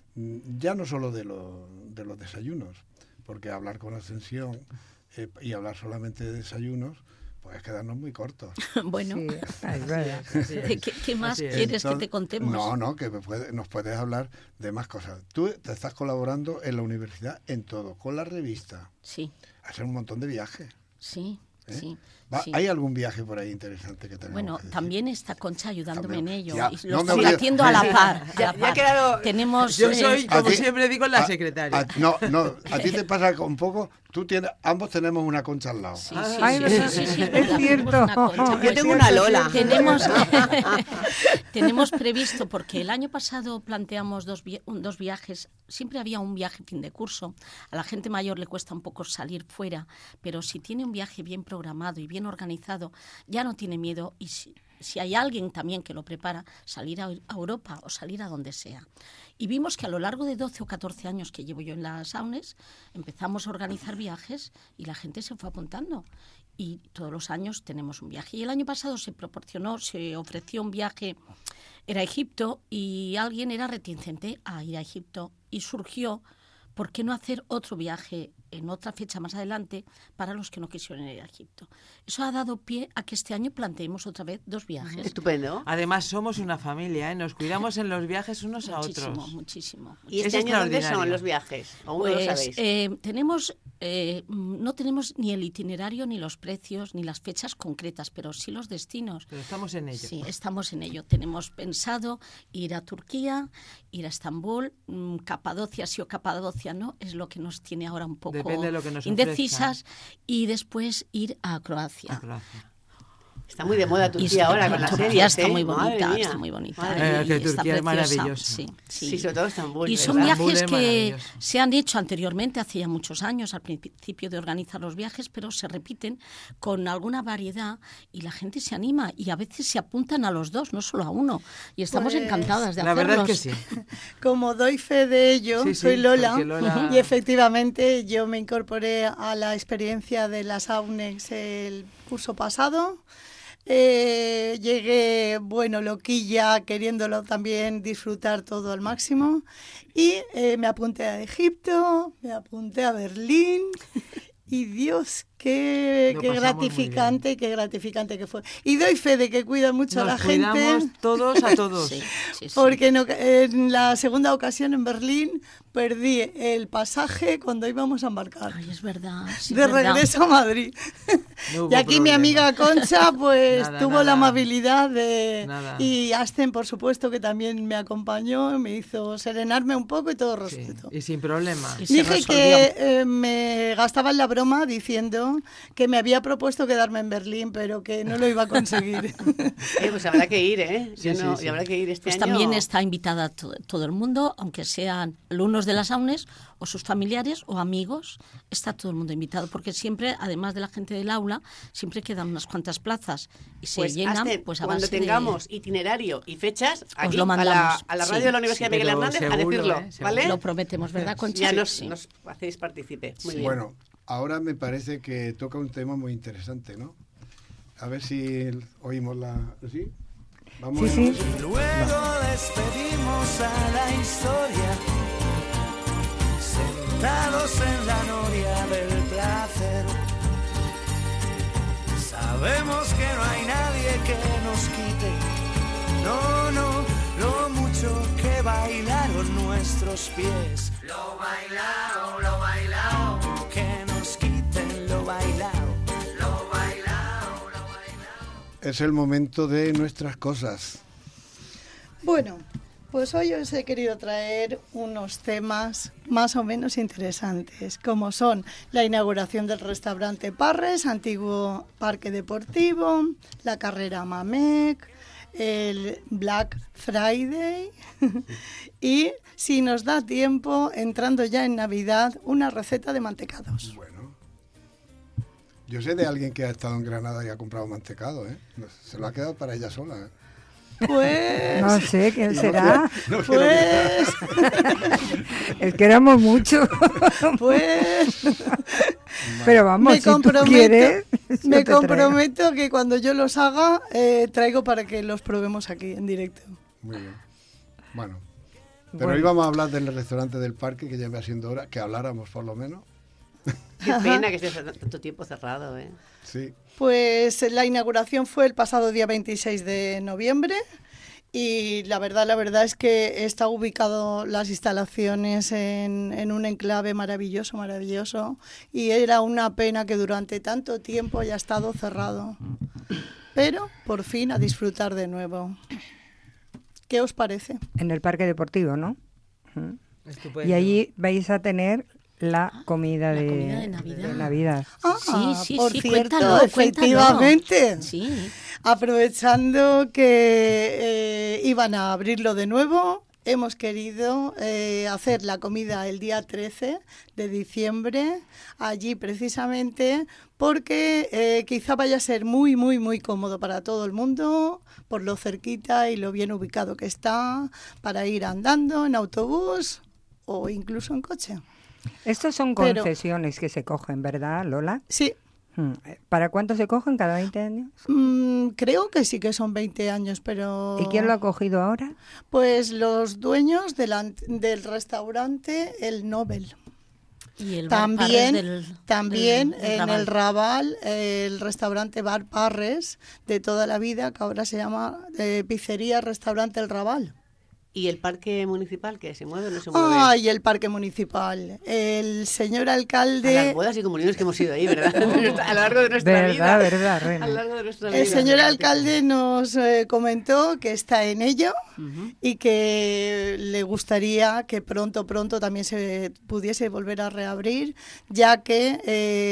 Speaker 3: ya no solo de los desayunos, porque hablar con Ascensión y hablar solamente de desayunos, pues quedarnos muy cortos.
Speaker 7: Bueno,
Speaker 2: Sí, es verdad.
Speaker 7: ¿qué más
Speaker 6: Así es.
Speaker 7: quieres que
Speaker 3: Entonces,
Speaker 7: te contemos?
Speaker 3: No, que nos puedes hablar de más cosas. Tú te estás colaborando en la universidad en todo, con la revista,
Speaker 7: Sí,
Speaker 3: hacer un montón de viajes.
Speaker 7: sí,
Speaker 3: ¿eh?
Speaker 7: sí. sí.
Speaker 3: ¿Hay algún viaje por ahí interesante que tenemos
Speaker 7: Bueno,
Speaker 3: que decir?
Speaker 7: también está Concha ayudándome
Speaker 3: También.
Speaker 7: en ello.
Speaker 3: Ya,
Speaker 7: Y
Speaker 3: no
Speaker 7: lo
Speaker 3: me
Speaker 7: estoy
Speaker 3: olvides.
Speaker 7: haciendo a la par.
Speaker 4: Ya ha quedado-
Speaker 7: Tenemos...
Speaker 6: Yo soy,
Speaker 3: A
Speaker 6: como
Speaker 3: ti-
Speaker 6: siempre digo, la secretaria.
Speaker 3: A ti te pasa un poco, ambos tenemos una Concha al lado.
Speaker 7: Sí,
Speaker 6: Ah,
Speaker 7: sí,
Speaker 2: Ay,
Speaker 7: sí,
Speaker 2: es
Speaker 7: sí, sí,
Speaker 2: cierto.
Speaker 7: verdad, tenemos una Concha.
Speaker 4: Yo tengo una Lola.
Speaker 7: Tenemos previsto, porque el año pasado planteamos dos viajes, siempre había un viaje fin de curso, a la gente mayor le cuesta un poco salir fuera, pero si tiene un viaje bien programado y bien organizado, ya no tiene miedo y si hay alguien también que lo prepara, salir a Europa o salir a donde sea. Y vimos que a lo largo de 12 o 14 años que llevo yo en las AUNES, empezamos a organizar viajes y la gente se fue apuntando. Y todos los años tenemos un viaje. Y el año pasado se ofreció un viaje, era a Egipto, y alguien era reticente a ir a Egipto. Y surgió, ¿por qué no hacer otro viaje en otra fecha más adelante para los que no quisieron ir a Egipto? Eso ha dado pie a que este año planteemos otra vez 2 viajes.
Speaker 4: Estupendo.
Speaker 6: Además, somos una familia, ¿eh? Nos cuidamos en los viajes unos a
Speaker 7: Muchísimo,
Speaker 6: otros.
Speaker 7: muchísimo.
Speaker 4: ¿Y
Speaker 6: Es
Speaker 4: este año dónde son
Speaker 6: extraordinario.
Speaker 4: los viajes? ¿Aún no lo sabéis?
Speaker 7: No tenemos ni el itinerario, ni los precios, ni las fechas concretas, pero sí los destinos.
Speaker 6: Pero estamos en ello.
Speaker 7: Sí, estamos en ello. Tenemos pensado ir a Turquía, ir a Estambul, Capadocia sí o Capadocia no, es lo que nos tiene ahora un poco
Speaker 6: Depende de lo que nos
Speaker 7: indecisas, y después ir a Croacia.
Speaker 6: A Croacia.
Speaker 4: Está muy de moda Turquía
Speaker 7: Y
Speaker 4: ahora con las
Speaker 7: Turquía
Speaker 4: series,
Speaker 7: está
Speaker 4: ¿eh?
Speaker 7: muy
Speaker 4: Madre
Speaker 7: bonita,
Speaker 4: mía.
Speaker 7: está muy bonita.
Speaker 4: Madre
Speaker 6: mía.
Speaker 7: y
Speaker 6: Que
Speaker 7: está
Speaker 6: Turquía es
Speaker 7: preciosa.
Speaker 6: maravillosa.
Speaker 7: Sí, sí.
Speaker 4: Sí, sobre todo Estambul.
Speaker 7: Y son
Speaker 4: ¿verdad?
Speaker 6: Estambul
Speaker 7: viajes
Speaker 6: es
Speaker 7: que
Speaker 6: maravilloso.
Speaker 7: se han hecho anteriormente, hace ya muchos años, al principio de organizar los viajes, pero se repiten con alguna variedad y la gente se anima y a veces se apuntan a los 2, no solo a uno. Y estamos
Speaker 5: Pues,
Speaker 7: encantadas de
Speaker 6: La
Speaker 7: hacerlos.
Speaker 6: verdad es que sí.
Speaker 5: Como doy fe de ello,
Speaker 6: Sí, sí,
Speaker 5: soy Lola,
Speaker 6: porque Lola-
Speaker 5: y efectivamente yo me incorporé a la experiencia de las AUNEX el curso pasado. Llegué, bueno, loquilla, queriéndolo también disfrutar todo al máximo, y me apunté a Egipto, me apunté a Berlín Y Dios, qué gratificante que fue. Y doy fe de que cuidan mucho a la gente.
Speaker 6: Nos cuidamos todos a todos.
Speaker 7: Sí.
Speaker 5: Porque en la segunda ocasión en Berlín perdí el pasaje cuando íbamos a embarcar.
Speaker 7: Ay, es verdad. Sí,
Speaker 5: de regreso a Madrid.
Speaker 6: No
Speaker 5: y aquí
Speaker 6: problema.
Speaker 5: mi amiga Concha pues tuvo
Speaker 6: nada.
Speaker 5: la amabilidad de...
Speaker 6: Nada.
Speaker 5: Y Asten, por supuesto, que también me acompañó, me hizo serenarme un poco y todo resuelto.
Speaker 6: Y sin problema.
Speaker 7: Y se
Speaker 5: Dije
Speaker 7: resolvió.
Speaker 5: que me gastaba en la broma diciendo que me había propuesto quedarme en Berlín, pero que no lo iba a conseguir.
Speaker 4: Pues habrá que ir, ¿eh?
Speaker 6: Sí, sí.
Speaker 4: Y habrá que ir este
Speaker 7: Pues
Speaker 4: año.
Speaker 7: también está invitada todo el mundo, aunque sean alumnos de las AUNES o sus familiares o amigos, está todo el mundo invitado, porque siempre, además de la gente del aula, siempre quedan unas cuantas plazas y se
Speaker 4: Pues,
Speaker 7: llenan
Speaker 4: Asten,
Speaker 7: pues a
Speaker 4: cuando
Speaker 7: base
Speaker 4: tengamos itinerario y fechas, aquí,
Speaker 7: lo mandamos.
Speaker 4: a la radio
Speaker 7: Sí,
Speaker 4: de la Universidad
Speaker 6: sí,
Speaker 4: Miguel
Speaker 6: pero
Speaker 4: Hernández,
Speaker 6: seguro,
Speaker 4: a decirlo,
Speaker 6: seguro.
Speaker 4: ¿vale?
Speaker 7: Lo prometemos, ¿verdad, Concha?
Speaker 4: Ya
Speaker 7: Sí.
Speaker 4: nos hacéis partícipe. Muy bien.
Speaker 3: Bueno, ahora me parece que toca un tema muy interesante, ¿no? A ver si oímos la... ¿Sí? Vamos.
Speaker 2: Sí.
Speaker 8: Luego despedimos a la historia, sentados en la noria del placer. Sabemos que no hay nadie que nos quite, no, lo mucho que bailaron nuestros pies. Lo bailao, que nos quiten lo bailao.
Speaker 3: Es el momento de nuestras cosas.
Speaker 5: Bueno, pues hoy os he querido traer unos temas más o menos interesantes, como son la inauguración del restaurante Parres, antiguo parque deportivo, la carrera Mamec, el Black Friday y, si nos da tiempo, entrando ya en Navidad, una receta de mantecados.
Speaker 3: Bueno. Yo sé de alguien que ha estado en Granada y ha comprado mantecado, ¿eh? Se lo ha quedado para ella sola, ¿eh?
Speaker 5: Pues...
Speaker 2: No sé, ¿quién será?
Speaker 3: No quiero
Speaker 5: Pues...
Speaker 2: Es que éramos muchos.
Speaker 5: Pues...
Speaker 2: Pero vamos, si tú quieres... yo
Speaker 5: me
Speaker 2: te traigo.
Speaker 5: comprometo que cuando yo los haga, traigo para que los probemos aquí en directo.
Speaker 3: Muy bien. Bueno. Pero hoy vamos a hablar del restaurante del parque, que ya va siendo hora que habláramos por lo menos.
Speaker 4: Qué pena que esté tanto tiempo cerrado, ¿eh?
Speaker 3: Sí.
Speaker 5: Pues la inauguración fue el pasado día 26 de noviembre y la verdad es que está ubicado las instalaciones en un enclave maravilloso y era una pena que durante tanto tiempo haya estado cerrado. Pero por fin a disfrutar de nuevo. ¿Qué os parece?
Speaker 2: En el parque deportivo, ¿no?
Speaker 6: Estupendo.
Speaker 2: Y allí vais a tener la comida
Speaker 7: La
Speaker 2: de
Speaker 7: comida de Navidad.
Speaker 2: de Navidad.
Speaker 7: Sí,
Speaker 5: por
Speaker 7: sí,
Speaker 5: cierto,
Speaker 7: cuéntalo.
Speaker 5: efectivamente.
Speaker 7: Sí.
Speaker 5: Aprovechando que iban a abrirlo de nuevo, hemos querido hacer la comida el día 13 de diciembre, allí precisamente porque quizá vaya a ser muy cómodo para todo el mundo, por lo cerquita y lo bien ubicado que está, para ir andando en autobús o incluso en coche.
Speaker 2: Estos son
Speaker 5: Pero-
Speaker 2: concesiones que se cogen, ¿verdad, Lola?
Speaker 5: Sí,
Speaker 2: ¿Para cuánto se cogen? ¿Cada 20 años?
Speaker 5: creo que sí que son 20 años, pero...
Speaker 2: ¿Y quién lo ha cogido ahora?
Speaker 5: Pues los dueños del restaurante El Nobel.
Speaker 7: Y el bar Parres
Speaker 5: También
Speaker 7: del
Speaker 5: en
Speaker 7: Raval.
Speaker 5: el Raval, el restaurante Bar Parres de toda la vida, que ahora se llama Pizzería Restaurante El Raval.
Speaker 4: ¿Y el parque municipal que se mueve o no se mueve?
Speaker 5: Ay, el parque municipal. El señor
Speaker 4: A las
Speaker 5: alcalde...
Speaker 4: bodas y comuniones que hemos ido ahí, ¿verdad? A lo largo de nuestra vida.
Speaker 2: Verdad, Reina.
Speaker 4: A lo largo de nuestra vida.
Speaker 5: El señor alcalde nos comentó que está en ello y que le gustaría que pronto también se pudiese volver a reabrir, ya que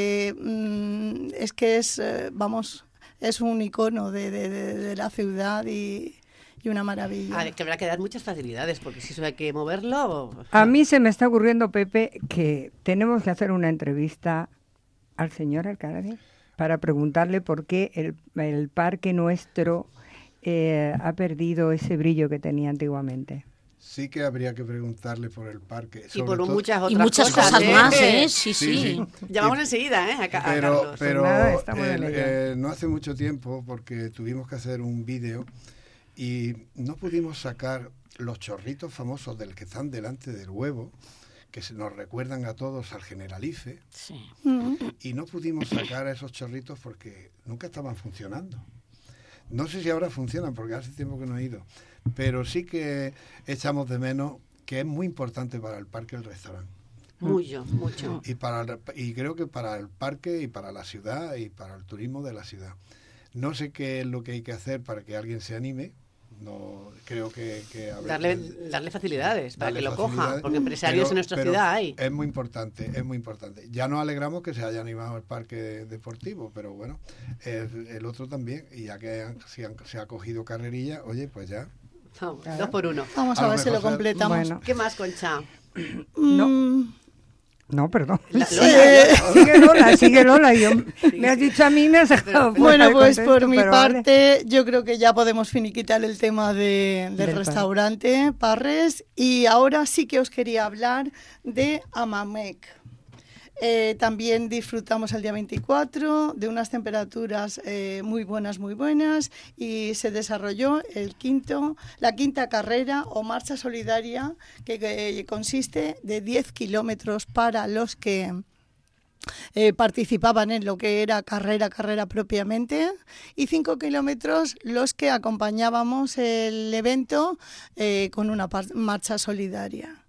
Speaker 5: es un icono de la ciudad y una maravilla.
Speaker 4: Que habrá que dar muchas facilidades, porque si eso hay que moverlo...
Speaker 2: A mí se me está ocurriendo, Pepe, que tenemos que hacer una entrevista al señor alcalde para preguntarle por qué el parque nuestro ha perdido ese brillo que tenía antiguamente.
Speaker 3: Sí que habría que preguntarle por el parque.
Speaker 4: Y
Speaker 3: sobre
Speaker 4: por
Speaker 3: todo-
Speaker 4: muchas otras
Speaker 7: Y muchas cosas
Speaker 4: ¿eh?
Speaker 7: más, ¿eh? Sí.
Speaker 3: Sí.
Speaker 4: Llamamos enseguida, ¿eh? A Carlos.
Speaker 3: Pero
Speaker 2: nada, estamos en ello.
Speaker 3: no hace mucho tiempo, porque tuvimos que hacer un vídeo y no pudimos sacar los chorritos famosos del que están delante del huevo, que nos recuerdan a todos al Generalife,
Speaker 7: Sí.
Speaker 3: y no pudimos sacar a esos chorritos porque nunca estaban funcionando. No sé si ahora funcionan, porque hace tiempo que no he ido, pero sí que echamos de menos que es muy importante para el parque el restaurante.
Speaker 4: Mucho.
Speaker 3: Y creo que para el parque y para la ciudad y para el turismo de la ciudad. No sé qué es lo que hay que hacer para que alguien se anime. No creo que
Speaker 4: darle facilidades para que lo coja,
Speaker 3: facilidades,
Speaker 4: porque empresarios en nuestra ciudad hay.
Speaker 3: Es muy importante. Ya nos alegramos que se haya animado el parque deportivo, pero bueno, el otro también, y ya que se ha cogido carrerilla, oye, pues ya.
Speaker 4: Vamos, 2 por 1.
Speaker 5: Vamos a ver si lo completamos.
Speaker 2: Bueno.
Speaker 4: ¿Qué más, Concha?
Speaker 2: No, perdón.
Speaker 4: Lola.
Speaker 2: Sigue Lola. Me has dicho a mí, me has dejado fuera
Speaker 5: Bueno,
Speaker 2: de
Speaker 5: pues
Speaker 2: contexto,
Speaker 5: por mi
Speaker 2: pero
Speaker 5: parte, yo creo que ya podemos finiquitar el tema del restaurante Parres, y ahora sí que os quería hablar de Amamec. También disfrutamos el día 24 de unas temperaturas muy buenas, y se desarrolló la quinta carrera o marcha solidaria que consiste de 10 kilómetros para los que participaban en lo que era carrera propiamente, y 5 kilómetros los que acompañábamos el evento con una marcha solidaria.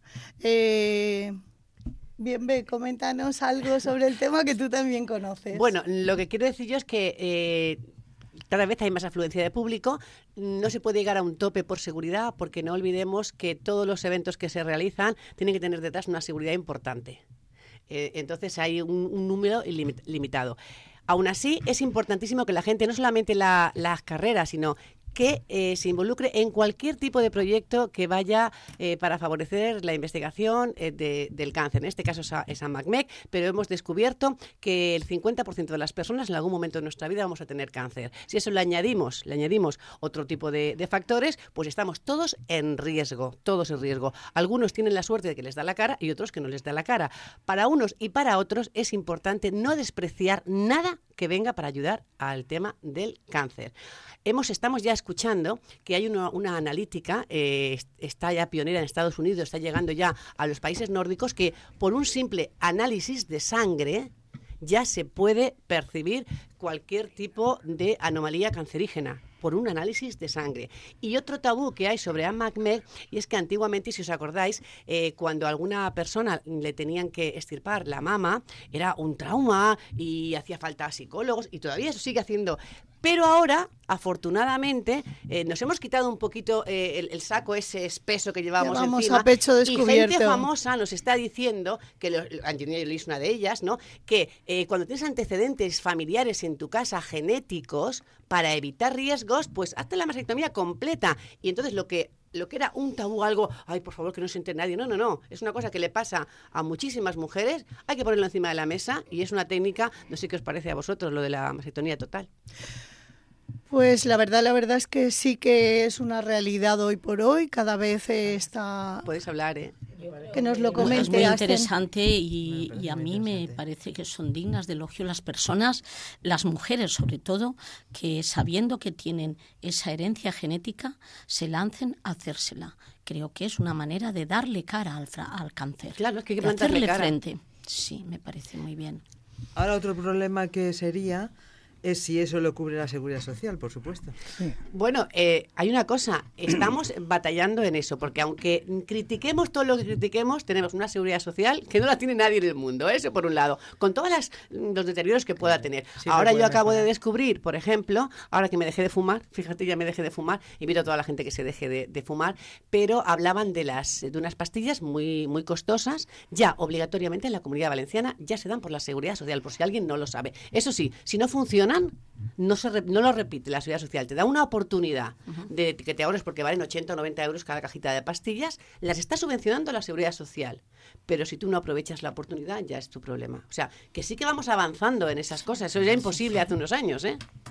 Speaker 5: Bien, coméntanos algo sobre el tema que tú también conoces.
Speaker 4: Bueno, lo que quiero decir yo es que cada vez hay más afluencia de público. No se puede llegar a un tope por seguridad, porque no olvidemos que todos los eventos que se realizan tienen que tener detrás una seguridad importante. Entonces hay un número limitado. Aún así, es importantísimo que la gente, no solamente las carreras, sino que se involucre en cualquier tipo de proyecto que vaya para favorecer la investigación del cáncer. En este caso es AMACMEC, pero hemos descubierto que el 50% de las personas en algún momento de nuestra vida vamos a tener cáncer. Si eso le añadimos otro tipo de factores, pues estamos todos en riesgo. Algunos tienen la suerte de que les da la cara y otros que no les da la cara. Para unos y para otros es importante no despreciar nada que venga para ayudar al tema del cáncer. Estamos ya escuchando que hay una analítica, está ya pionera en Estados Unidos, está llegando ya a los países nórdicos, que por un simple análisis de sangre ya se puede percibir cualquier tipo de anomalía cancerígena por un análisis de sangre. Y otro tabú que hay sobre AMACMEC, y es que antiguamente, si os acordáis, cuando a alguna persona le tenían que extirpar la mama, era un trauma y hacía falta psicólogos, y todavía eso sigue haciendo. Pero ahora, afortunadamente, nos hemos quitado un poquito el saco ese espeso que llevábamos encima.
Speaker 5: A pecho descubierto.
Speaker 4: Y gente famosa nos está diciendo, que Angelina Jolie es una de ellas, ¿no?, que cuando tienes antecedentes familiares en tu casa genéticos, para evitar riesgos, pues hazte la mastectomía completa. Y entonces lo que era un tabú, algo, ay, por favor, que no se entere nadie. No. Es una cosa que le pasa a muchísimas mujeres. Hay que ponerlo encima de la mesa, y es una técnica, no sé qué os parece a vosotros, lo de la mastectomía total.
Speaker 5: Pues la verdad es que sí que es una realidad hoy por hoy. Cada vez está...
Speaker 4: Podéis hablar,
Speaker 5: que nos lo comente.
Speaker 7: Es muy interesante y a mí me parece que son dignas de elogio las personas, las mujeres sobre todo, que sabiendo que tienen esa herencia genética, se lancen a hacérsela. Creo que es una manera de darle cara al cáncer.
Speaker 4: Claro, es que hay que
Speaker 7: de
Speaker 4: plantarle
Speaker 7: hacerle
Speaker 4: cara.
Speaker 7: frente. Sí, me parece muy bien.
Speaker 6: Ahora otro problema que sería es si eso lo cubre la Seguridad Social, por supuesto.
Speaker 2: Sí.
Speaker 4: Bueno, hay una cosa, estamos batallando en eso, porque aunque critiquemos todo lo que critiquemos, tenemos una seguridad social que no la tiene nadie en el mundo, eso por un lado, con todos los deterioros que pueda tener.
Speaker 6: Sí,
Speaker 4: ahora yo acabo de descubrir, por ejemplo, ahora que me dejé de fumar, fíjate, ya me dejé de fumar, invito a toda la gente que se deje de fumar, pero hablaban de unas pastillas muy, muy costosas, ya obligatoriamente en la Comunidad Valenciana ya se dan por la Seguridad Social, por si alguien no lo sabe. Eso sí, si no funcionan, no lo repite la Seguridad Social, te da una oportunidad de que te ahorres, porque valen 80 o 90 euros cada cajita de pastillas, las está subvencionando la Seguridad Social, pero si tú no aprovechas la oportunidad, ya es tu problema. O sea, que sí que vamos avanzando en esas cosas, eso era imposible hace unos años,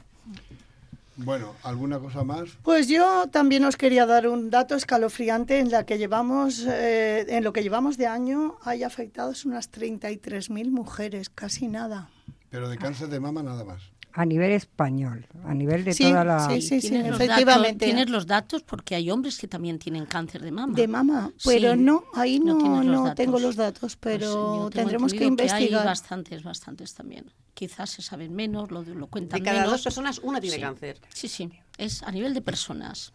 Speaker 3: Bueno, ¿alguna cosa más?
Speaker 5: Pues yo también os quería dar un dato escalofriante en lo que llevamos de año. Hay afectados unas 33.000 mujeres, casi nada.
Speaker 3: Pero de cáncer de mama nada más.
Speaker 2: a nivel español, a nivel de toda la...
Speaker 5: Sí,
Speaker 7: efectivamente. Tienes los datos porque hay hombres que también tienen cáncer de mama.
Speaker 5: De mama, pero
Speaker 7: sí,
Speaker 5: no, ahí no
Speaker 7: tengo
Speaker 5: los datos, pero
Speaker 7: pues
Speaker 5: tendremos que investigar.
Speaker 7: Hay bastantes también. Quizás se saben menos, lo cuentan
Speaker 4: menos. De cada
Speaker 7: menos.
Speaker 4: 2 personas, una tiene cáncer.
Speaker 7: Sí, es a nivel de personas.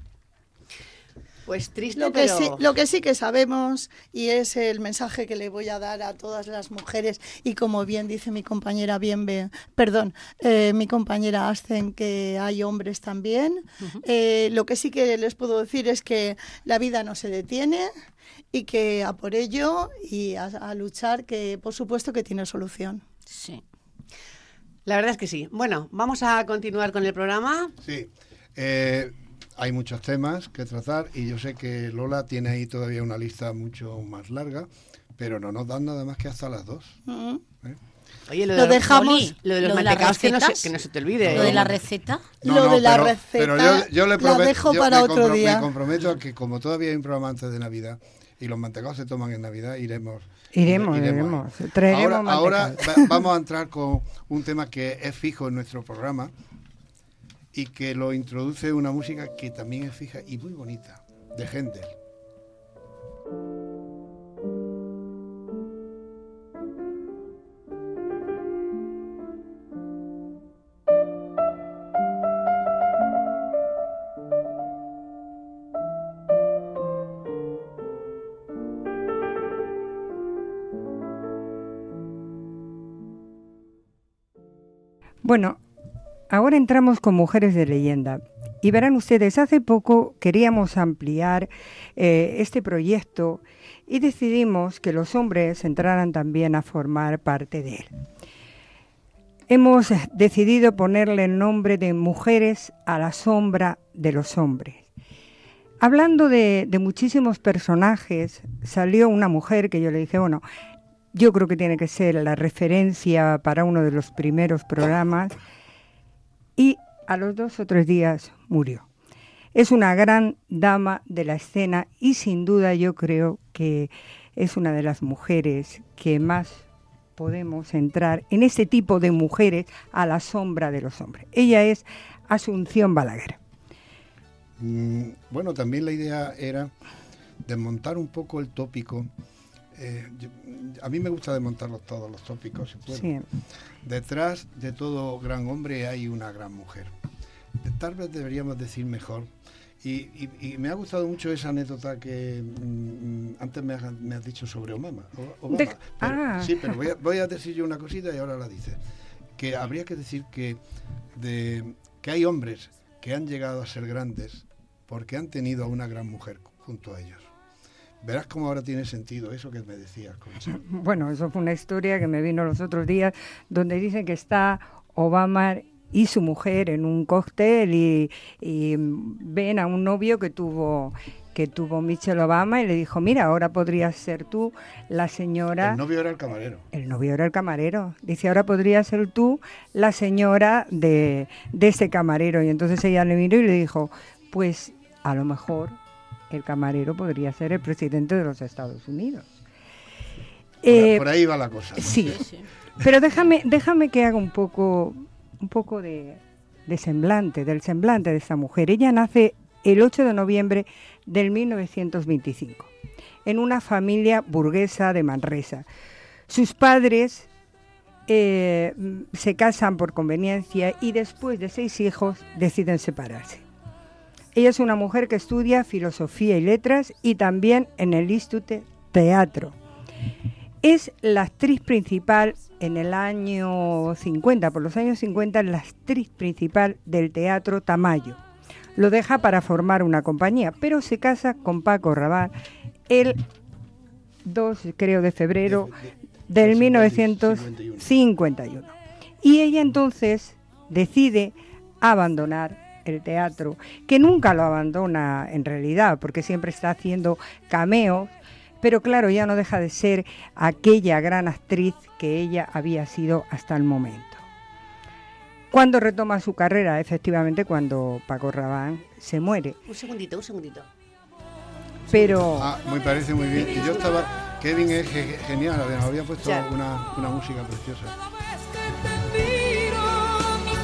Speaker 4: Pues triste,
Speaker 5: lo que sí que sabemos, y es el mensaje que le voy a dar a todas las mujeres, y como bien dice mi compañera mi compañera Ascen, que hay hombres también, lo que sí que les puedo decir es que la vida no se detiene y que a por ello y a luchar, que por supuesto que tiene solución.
Speaker 7: Sí.
Speaker 4: La verdad es que sí. Bueno, vamos a continuar con el programa.
Speaker 3: Sí. Hay muchos temas que tratar y yo sé que Lola tiene ahí todavía una lista mucho más larga, pero no nos dan nada más que hasta las 2.
Speaker 4: Oye,
Speaker 5: lo dejamos.
Speaker 4: Lo de los mantecaos, que no se te olvide.
Speaker 7: ¿Lo de la receta?
Speaker 3: Pero yo le prometo,
Speaker 5: la dejo para otro día.
Speaker 3: Me comprometo a que como todavía hay un programa antes de Navidad y los mantecaos se toman en Navidad, iremos.
Speaker 2: Traeremos
Speaker 3: ahora vamos a entrar con un tema que es fijo en nuestro programa y que lo introduce una música que también es fija y muy bonita, de Händel.
Speaker 2: Bueno, ahora entramos con Mujeres de Leyenda. Y verán ustedes, hace poco queríamos ampliar este proyecto y decidimos que los hombres entraran también a formar parte de él. Hemos decidido ponerle el nombre de Mujeres a la sombra de los hombres. Hablando de muchísimos personajes, salió una mujer que yo le dije, bueno, yo creo que tiene que ser la referencia para uno de los primeros programas, y a los 2 o 3 días murió. Es una gran dama de la escena y sin duda yo creo que es una de las mujeres que más podemos entrar en este tipo de mujeres a la sombra de los hombres. Ella es Asunción Balaguer.
Speaker 3: Bueno, también la idea era desmontar un poco el tópico. A mí me gusta desmontar todos los tópicos, si puedo. Sí. Detrás de todo gran hombre hay una gran mujer. Tal vez deberíamos decir mejor. Y me ha gustado mucho esa anécdota que antes me has dicho sobre Obama. Sí, pero voy a decir yo una cosita y ahora la dices. Que habría que decir que hay hombres que han llegado a ser grandes porque han tenido a una gran mujer junto a ellos. Verás cómo ahora tiene sentido eso que me decías, Concha.
Speaker 2: Bueno, eso fue una historia que me vino los otros días, donde dicen que está Obama y su mujer en un cóctel y ven a un novio que tuvo Michelle Obama y le dijo, mira, ahora podrías ser tú la señora...
Speaker 3: El novio era el camarero.
Speaker 2: El novio era el camarero. Dice, ahora podrías ser tú la señora de este camarero. Y entonces ella le miró y le dijo, pues a lo mejor el camarero podría ser el presidente de los Estados Unidos.
Speaker 3: Por ahí va la cosa, ¿no?
Speaker 2: Sí, pero déjame que haga un poco del semblante de esta mujer. Ella nace el 8 de noviembre del 1925 en una familia burguesa de Manresa. Sus padres se casan por conveniencia y después de 6 hijos deciden separarse. Ella es una mujer que estudia filosofía y letras y también en el Instituto Teatro. Es la actriz principal en el año 50, por los años 50, la actriz principal del Teatro Tamayo. Lo deja para formar una compañía, pero se casa con Paco Rabanne el 2, creo, de febrero del 1951. Y ella entonces decide abandonar el teatro, que nunca lo abandona en realidad, porque siempre está haciendo cameos, pero claro, ya no deja de ser aquella gran actriz que ella había sido hasta el momento. ¿Cuándo retoma su carrera? Efectivamente, cuando Paco Rabanne se muere.
Speaker 4: Un segundito.
Speaker 2: Pero...
Speaker 3: me parece muy bien. Y yo estaba... Kevin es genial, había puesto una música preciosa.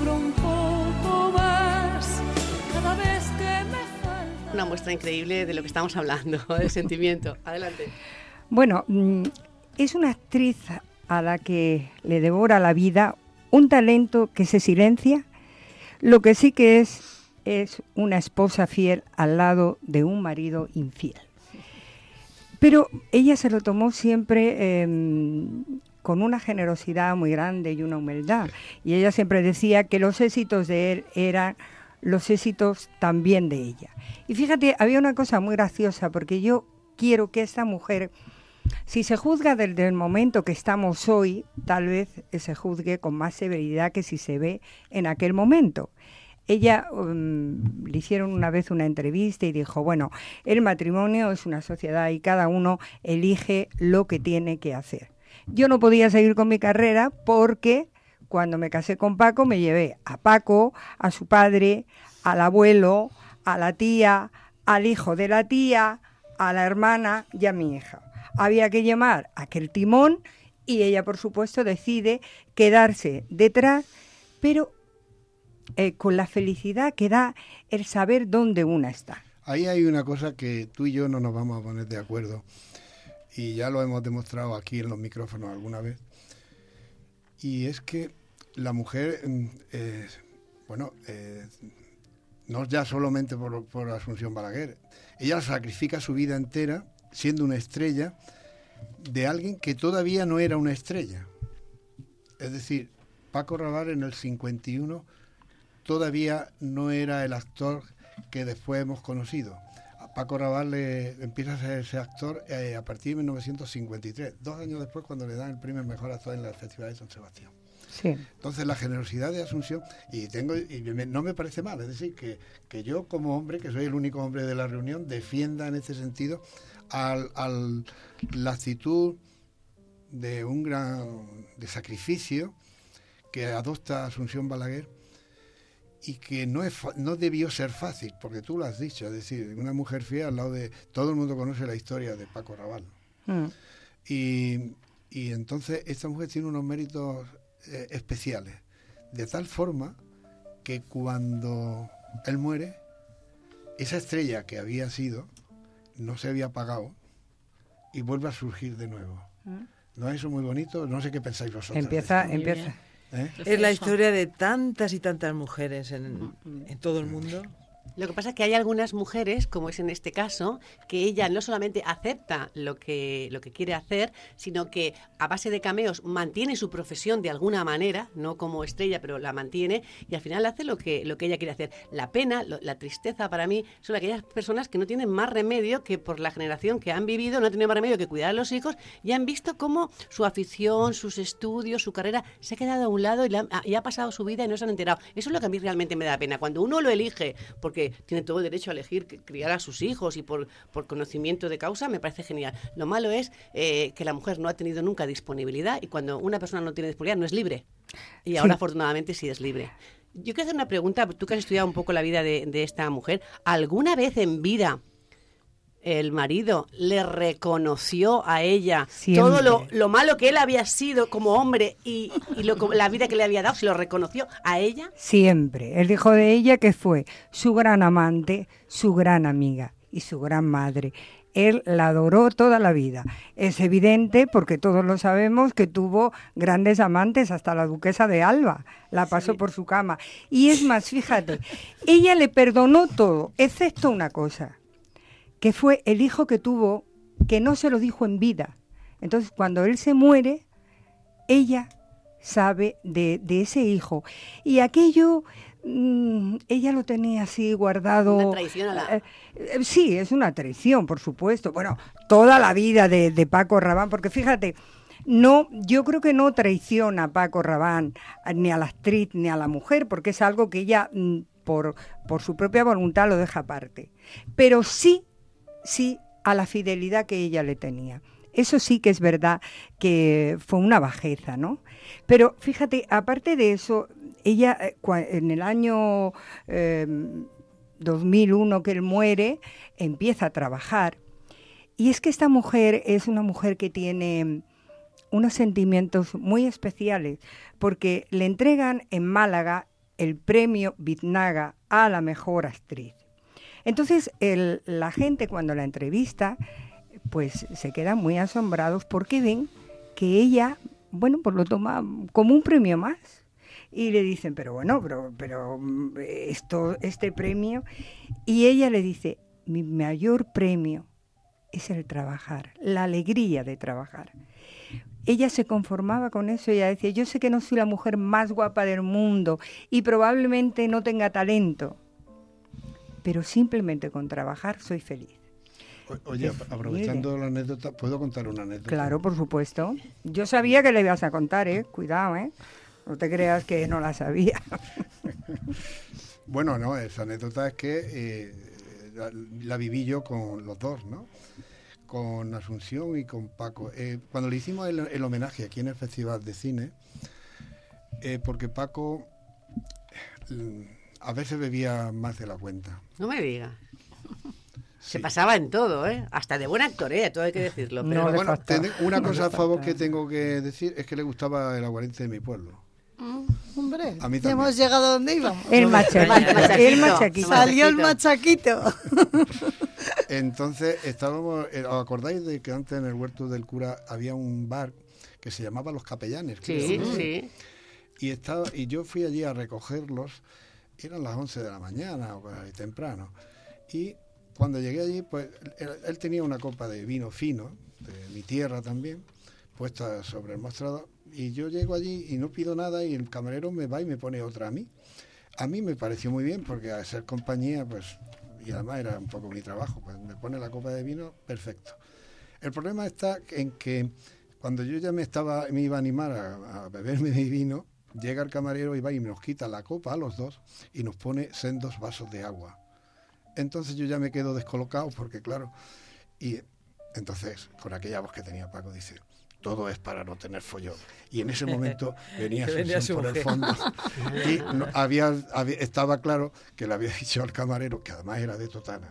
Speaker 8: sufro un poco más cada vez que me falta.
Speaker 4: Una muestra increíble de lo que estamos hablando, del sentimiento. Adelante.
Speaker 2: Bueno, es una actriz a la que le devora la vida, un talento que se silencia. Lo que sí que es una esposa fiel al lado de un marido infiel. Pero ella se lo tomó siempre con una generosidad muy grande y una humildad. Y ella siempre decía que los éxitos de él eran los éxitos también de ella. Y fíjate, había una cosa muy graciosa, porque yo quiero que esta mujer, si se juzga desde el momento que estamos hoy, tal vez se juzgue con más severidad que si se ve en aquel momento. Ella le hicieron una vez una entrevista y dijo, bueno, el matrimonio es una sociedad y cada uno elige lo que tiene que hacer. Yo no podía seguir con mi carrera porque cuando me casé con Paco me llevé a Paco, a su padre, al abuelo, a la tía, al hijo de la tía, a la hermana y a mi hija. Había que llamar a aquel timón y ella, por supuesto, decide quedarse detrás, pero con la felicidad que da el saber dónde una está.
Speaker 3: Ahí hay una cosa que tú y yo no nos vamos a poner de acuerdo, y ya lo hemos demostrado aquí en los micrófonos alguna vez, y es que la mujer, no ya solamente por Asunción Balaguer, ella sacrifica su vida entera siendo una estrella de alguien que todavía no era una estrella. Es decir, Paco Rabanne en el 51 todavía no era el actor que después hemos conocido. A Paco Rabanne empieza a ser ese actor a partir de 1953, 2 años después, cuando le dan el premio Mejor Actor en el Festival de San Sebastián.
Speaker 2: Sí.
Speaker 3: Entonces la generosidad de Asunción, no me parece mal, es decir, que yo como hombre, que soy el único hombre de la reunión, defienda en este sentido la actitud de un de sacrificio que adopta Asunción Balaguer, y que no debió ser fácil, porque tú lo has dicho, es decir, una mujer fiel al lado de... Todo el mundo conoce la historia de Paco Rabanne. Y entonces esta mujer tiene unos méritos especiales, de tal forma que cuando él muere, esa estrella que había sido, no se había apagado y vuelve a surgir de nuevo. ¿No es eso muy bonito? No sé qué pensáis vosotros.
Speaker 2: Empieza.
Speaker 6: Es la historia de tantas y tantas mujeres en todo el mundo.
Speaker 4: Lo que pasa es que hay algunas mujeres, como es en este caso, que ella no solamente acepta lo que quiere hacer, sino que a base de cameos mantiene su profesión de alguna manera, no como estrella, pero la mantiene, y al final hace lo que ella quiere hacer. La pena, la tristeza para mí, son aquellas personas que no tienen más remedio que por la generación que han vivido, no tienen más remedio que cuidar a los hijos, y han visto cómo su afición, sus estudios, su carrera se ha quedado a un lado y ha pasado su vida y no se han enterado. Eso es lo que a mí realmente me da pena. Cuando uno lo elige, porque tiene todo el derecho a elegir criar a sus hijos y por conocimiento de causa, me parece genial. Lo malo es que la mujer no ha tenido nunca disponibilidad, y cuando una persona no tiene disponibilidad no es libre. Y ahora afortunadamente sí es libre. Yo quiero hacer una pregunta, tú que has estudiado un poco la vida de esta mujer, ¿alguna vez en vida el marido le reconoció a ella
Speaker 2: Siempre.
Speaker 4: todo lo malo que él había sido como hombre y la vida que le había dado? ¿Se lo reconoció a ella?
Speaker 2: Siempre. Él dijo de ella que fue su gran amante, su gran amiga y su gran madre. Él la adoró toda la vida. Es evidente, porque todos lo sabemos, que tuvo grandes amantes, hasta la duquesa de Alba la pasó por su cama. Y es más, fíjate, ella le perdonó todo, excepto una cosa, que fue el hijo que tuvo, que no se lo dijo en vida. Entonces, cuando él se muere, ella sabe de ese hijo. Y aquello, ella lo tenía así guardado.
Speaker 4: Una traición a la...
Speaker 2: Sí, es una traición, por supuesto. Bueno, toda la vida de Paco Rabanne, porque fíjate, yo creo que no traiciona a Paco Rabanne ni a la actriz ni a la mujer, porque es algo que ella, por su propia voluntad, lo deja aparte. Pero sí a la fidelidad que ella le tenía. Eso sí que es verdad que fue una bajeza, ¿no? Pero fíjate, aparte de eso, ella en el año 2001 que él muere, empieza a trabajar. Y es que esta mujer es una mujer que tiene unos sentimientos muy especiales, porque le entregan en Málaga el premio Biznaga a la mejor actriz. Entonces, la gente cuando la entrevista, pues se quedan muy asombrados porque ven que ella, bueno, pues lo toma como un premio más. Y le dicen, pero este premio... Y ella le dice, mi mayor premio es el trabajar, la alegría de trabajar. Ella se conformaba con eso, ella decía, yo sé que no soy la mujer más guapa del mundo y probablemente no tenga talento, pero simplemente con trabajar soy feliz.
Speaker 3: Oye, aprovechando la anécdota, ¿puedo contar una anécdota?
Speaker 2: Claro, por supuesto. Yo sabía que le ibas a contar, cuidado, no te creas que no la sabía.
Speaker 3: Bueno, no, esa anécdota es que la viví yo con los dos, ¿no? Con Asunción y con Paco. Cuando le hicimos el homenaje aquí en el Festival de Cine, porque Paco a veces bebía más de la cuenta.
Speaker 4: No me digas.
Speaker 3: Sí.
Speaker 4: Se pasaba en todo, hasta de buen actor, todo hay que decirlo. Pero
Speaker 2: No,
Speaker 3: bueno,
Speaker 2: falta.
Speaker 3: una cosa a favor que tengo que decir es que le gustaba el aguardiente de mi pueblo.
Speaker 5: Hombre,
Speaker 3: A mí
Speaker 5: ya
Speaker 3: también.
Speaker 5: hemos llegado a donde íbamos.
Speaker 2: El machaquito.
Speaker 5: Salió el machaquito.
Speaker 3: Entonces estábamos, ¿os acordáis de que antes en el Huerto del Cura había un bar que se llamaba Los Capellanes?
Speaker 4: sí,
Speaker 3: creo, ¿no?
Speaker 4: sí.
Speaker 3: Y yo fui allí a recogerlos, eran las 11 de la mañana o temprano, y cuando llegué allí, pues él tenía una copa de vino fino, de mi tierra también, puesta sobre el mostrador, y yo llego allí y no pido nada y el camarero me va y me pone otra a mí. A mí me pareció muy bien porque al ser compañía, pues, y además era un poco mi trabajo, pues me pone la copa de vino, perfecto. El problema está en que cuando yo ya me iba a animar a beberme mi vino, llega el camarero y va y nos quita la copa a los dos y nos pone sendos vasos de agua. Entonces yo ya me quedo descolocado porque claro, y entonces con aquella voz que tenía Paco dice, todo es para no tener follón. Y en ese momento venía Asunción por el fondo y estaba claro que le había dicho al camarero, que además era de Totana,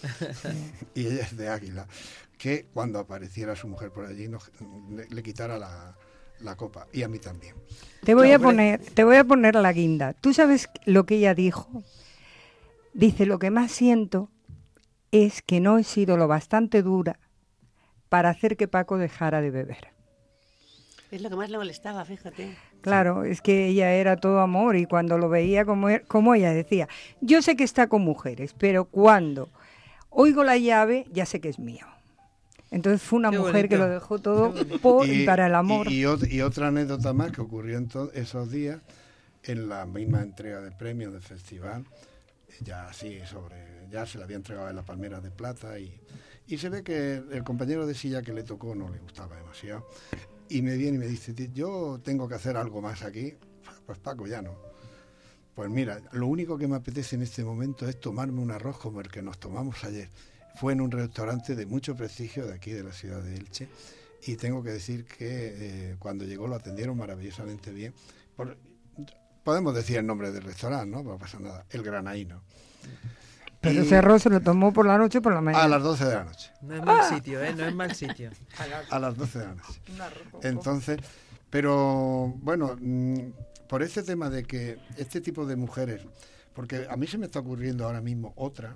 Speaker 3: y ella es de Águila, que cuando apareciera su mujer por allí le quitara la copa, y a mí también.
Speaker 2: Te voy a poner la guinda. ¿Tú sabes lo que ella dijo? Dice, lo que más siento es que no he sido lo bastante dura para hacer que Paco dejara de beber.
Speaker 4: Es lo que más le molestaba, fíjate.
Speaker 2: Claro, es que ella era todo amor y cuando lo veía, como ella decía, yo sé que está con mujeres, pero cuando oigo la llave ya sé que es mío. Entonces fue una mujer que lo dejó todo por y para el amor.
Speaker 3: Y otra anécdota más que ocurrió esos días, en la misma entrega de premios del festival, ya se le había entregado en la Palmera de Plata y se ve que el compañero de silla que le tocó no le gustaba demasiado. Y me viene y me dice, yo tengo que hacer algo más aquí. Pues Paco, ya no. Pues mira, lo único que me apetece en este momento es tomarme un arroz como el que nos tomamos ayer. Fue en un restaurante de mucho prestigio de aquí, de la ciudad de Elche. Y tengo que decir que cuando llegó lo atendieron maravillosamente bien. Podemos decir el nombre del restaurante, ¿no? No pasa nada. El Granaíno.
Speaker 2: Pero ese arroz se lo tomó por la noche o por la mañana.
Speaker 3: A las 12 de la noche.
Speaker 6: No es mal sitio, no es mal sitio.
Speaker 3: A las 12 de la noche. Entonces, pero bueno, por este tema de que este tipo de mujeres, porque a mí se me está ocurriendo ahora mismo otra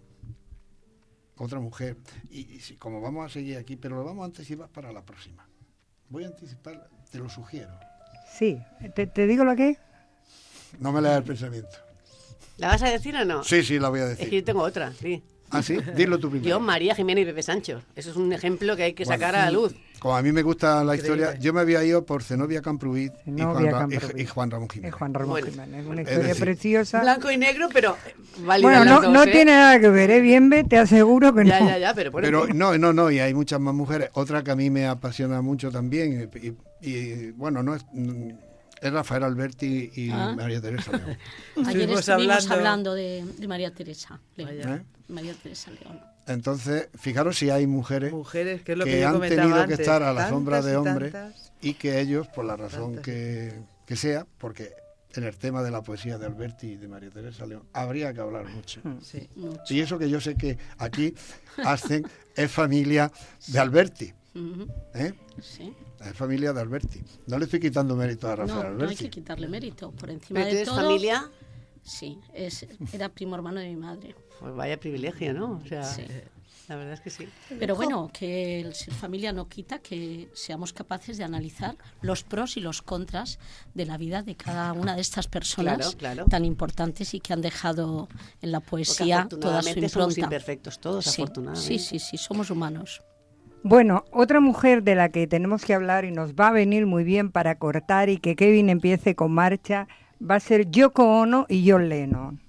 Speaker 3: mujer, y como vamos a seguir aquí, pero lo vamos a anticipar para la próxima. Voy a anticipar, te lo sugiero.
Speaker 2: Sí, ¿te digo la qué?
Speaker 3: No me leas el pensamiento.
Speaker 4: ¿La vas a decir o no?
Speaker 3: Sí, la voy a decir.
Speaker 4: Es que yo tengo otra, sí.
Speaker 3: ¿Ah, sí? Dilo tú primero.
Speaker 4: Yo, María Jiménez y Pepe Sancho. Eso es un ejemplo que hay que sacar a la luz.
Speaker 3: Como a mí me gusta la historia, yo me había ido por Zenobia Camprubí y Juan Ramón Jiménez.
Speaker 2: Juan Ramón
Speaker 4: Bueno,
Speaker 2: Jiménez, una historia preciosa.
Speaker 4: Blanco y negro, pero válida.
Speaker 2: Bueno,
Speaker 4: las dos,
Speaker 2: no tiene nada que ver, bien ve, te aseguro que no.
Speaker 4: Ya, pero bueno.
Speaker 3: Pero no, y hay muchas más mujeres. Otra que a mí me apasiona mucho también, y bueno, no es... Es Rafael Alberti y María Teresa León.
Speaker 7: Ayer estuvimos hablando de María Teresa León.
Speaker 3: ¿Eh?
Speaker 7: María Teresa León.
Speaker 3: Entonces, fijaros si hay mujeres
Speaker 6: que, es lo que
Speaker 3: han tenido
Speaker 6: antes,
Speaker 3: que estar a la sombra de hombres
Speaker 6: tantas,
Speaker 3: y que ellos, por la razón que sea, porque en el tema de la poesía de Alberti y de María Teresa León habría que hablar mucho.
Speaker 6: Sí.
Speaker 3: Y eso que yo sé que aquí es familia de Alberti. ¿Eh?
Speaker 7: Sí.
Speaker 3: Es familia de Alberti. No le estoy quitando mérito a Rafael Alberti.
Speaker 7: No hay que quitarle mérito. Por encima
Speaker 4: ¿Pero
Speaker 7: de
Speaker 4: tienes
Speaker 7: todo...
Speaker 4: familia?
Speaker 7: Sí, era primo hermano de mi madre.
Speaker 4: Pues vaya privilegio, ¿no? O sea,
Speaker 7: Sí.
Speaker 4: La verdad es que sí.
Speaker 7: Pero bueno, que el ser familia no quita que seamos capaces de analizar los pros y los contras de la vida de cada una de estas personas tan importantes y que han dejado en la poesía toda su impronta.
Speaker 4: Somos imperfectos todos, afortunadamente.
Speaker 7: Sí, somos humanos.
Speaker 2: Bueno, otra mujer de la que tenemos que hablar y nos va a venir muy bien para cortar y que Kevin empiece con marcha va a ser Yoko Ono y John Lennon.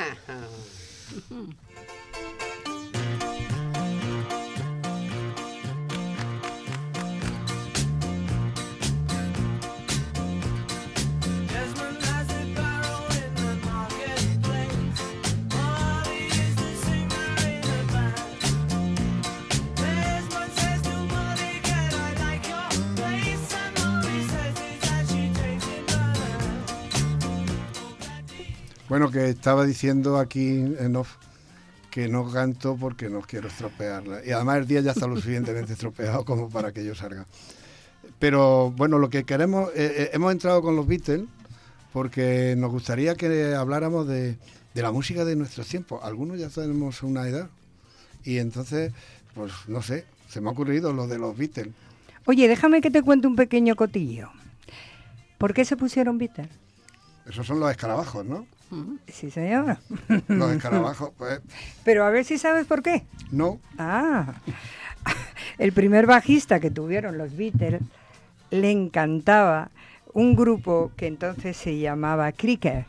Speaker 3: Bueno, que estaba diciendo aquí en off que no canto porque no quiero estropearla. Y además el día ya está lo suficientemente estropeado como para que yo salga. Pero bueno, lo que queremos, hemos entrado con los Beatles porque nos gustaría que habláramos de la música de nuestros tiempos. Algunos ya tenemos una edad y entonces, pues no sé, se me ha ocurrido lo de los Beatles.
Speaker 2: Oye, déjame que te cuente un pequeño cotillo. ¿Por qué se pusieron Beatles?
Speaker 3: Esos son los escarabajos, ¿no?
Speaker 2: Sí, señora.
Speaker 3: Los escarabajos, pues...
Speaker 2: Pero a ver si sabes por qué.
Speaker 3: No.
Speaker 2: Ah, el primer bajista que tuvieron los Beatles le encantaba un grupo que entonces se llamaba Creaker.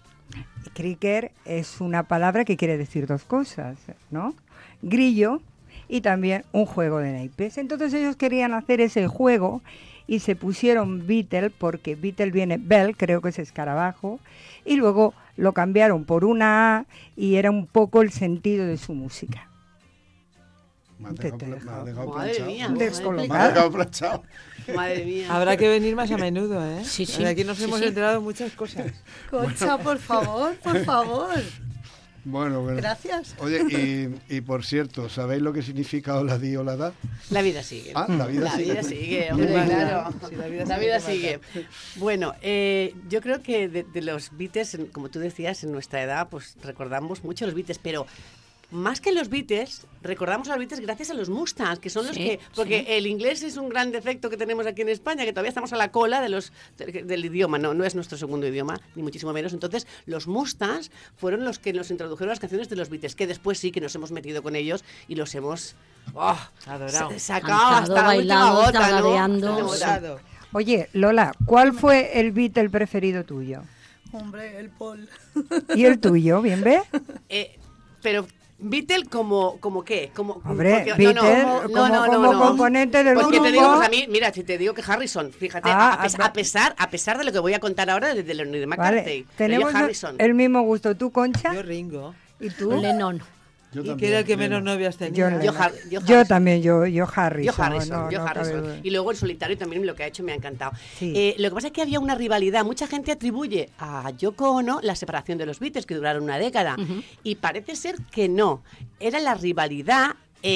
Speaker 2: Creaker es una palabra que quiere decir dos cosas, ¿no? Grillo y también un juego de naipes. Entonces ellos querían hacer ese juego y se pusieron Beatle porque Beatle viene Bell, creo que es escarabajo, y luego lo cambiaron por una A y era un poco el sentido de su música.
Speaker 3: Me ha dejado
Speaker 4: Madre mía.
Speaker 3: planchado.
Speaker 4: Madre mía.
Speaker 6: Habrá que venir más a menudo, ¿eh?
Speaker 7: Sí.
Speaker 6: De aquí nos hemos enterado de muchas cosas.
Speaker 5: Concha, por favor, por favor.
Speaker 3: Bueno.
Speaker 5: Gracias.
Speaker 3: Oye, y por cierto, ¿sabéis lo que significa hola di, hola da?
Speaker 4: La vida sigue.
Speaker 3: Ah, la vida
Speaker 4: sigue, hombre, claro.
Speaker 6: Sí,
Speaker 4: la vida sigue. Bueno, yo creo que de los Beatles, como tú decías, en nuestra edad, pues recordamos mucho los Beatles, pero más que los Beatles, recordamos a los Beatles gracias a los Mustangs, que son los que... Porque el inglés es un gran defecto que tenemos aquí en España, que todavía estamos a la cola del idioma, no es nuestro segundo idioma, ni muchísimo menos. Entonces, los Mustangs fueron los que nos introdujeron las canciones de los Beatles, que después sí que nos hemos metido con ellos y los hemos...
Speaker 6: adorado.
Speaker 4: Sacado hasta la última gota,
Speaker 7: ¿no?
Speaker 2: Oye, Lola, ¿cuál fue el Beatle preferido tuyo?
Speaker 5: Hombre, el Paul.
Speaker 2: ¿Y el tuyo, bien ve?
Speaker 4: Pero... Beatle como qué,
Speaker 2: hombre,
Speaker 4: porque,
Speaker 2: Beatle como componente del grupo.
Speaker 4: Porque te digo, pues a mí, mira, si te digo que Harrison, fíjate, a pesar de lo que voy a contar ahora de Lennon y de McCartney,
Speaker 2: vale, tenemos el mismo gusto. ¿Tú, Concha?
Speaker 6: Yo Ringo.
Speaker 2: ¿Y tú?
Speaker 7: Lennon.
Speaker 3: Yo
Speaker 6: que era el que menos novias tenía.
Speaker 2: Yo también, yo Harrison.
Speaker 4: Yo Harrison. Y luego el solitario también lo que ha hecho me ha encantado.
Speaker 2: Sí.
Speaker 4: Lo que pasa es que había una rivalidad. Mucha gente atribuye a Yoko Ono la separación de los Beatles, que duraron una década. Y parece ser que no. Era la rivalidad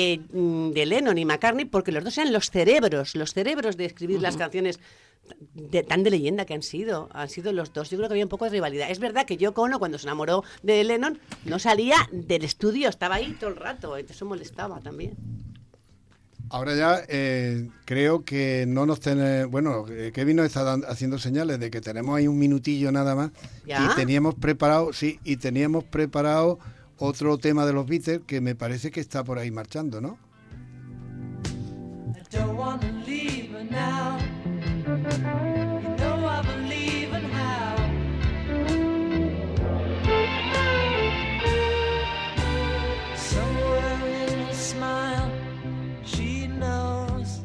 Speaker 4: de Lennon y McCartney, porque los dos eran los cerebros de escribir las canciones tan de leyenda que han sido los dos. Yo creo que había un poco de rivalidad. Es verdad que Yoko Ono, cuando se enamoró de Lennon, no salía del estudio, estaba ahí todo el rato, entonces eso molestaba también.
Speaker 3: Ahora ya creo que no nos tenemos... Bueno, Kevin nos está haciendo señales de que tenemos ahí un minutillo nada más.
Speaker 4: ¿Ya?
Speaker 3: Y teníamos preparado otro tema de los Beatles que me parece que está por ahí marchando, ¿no?
Speaker 8: I don't wanna leave her now. You know I believe in how. Somewhere in her smile, she knows.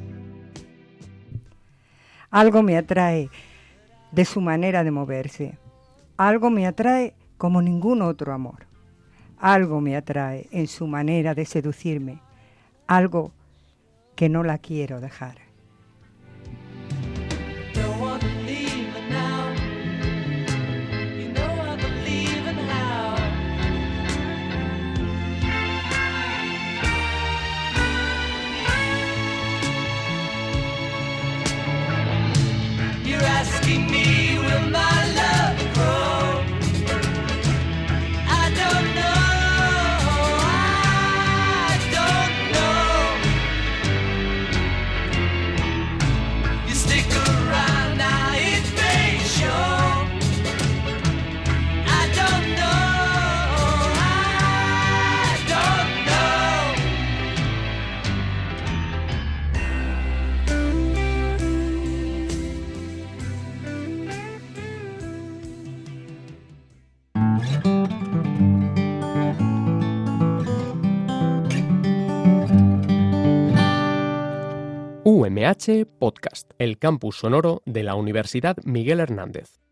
Speaker 2: Algo me atrae de su manera de moverse. Algo me atrae como ningún otro amor. Algo me atrae en su manera de seducirme. Algo que no la quiero dejar.
Speaker 8: Don't wanna leave her now. You know I believe in how. You're asking me, will my love grow?
Speaker 1: UMH Podcast, el campus sonoro de la Universidad Miguel Hernández.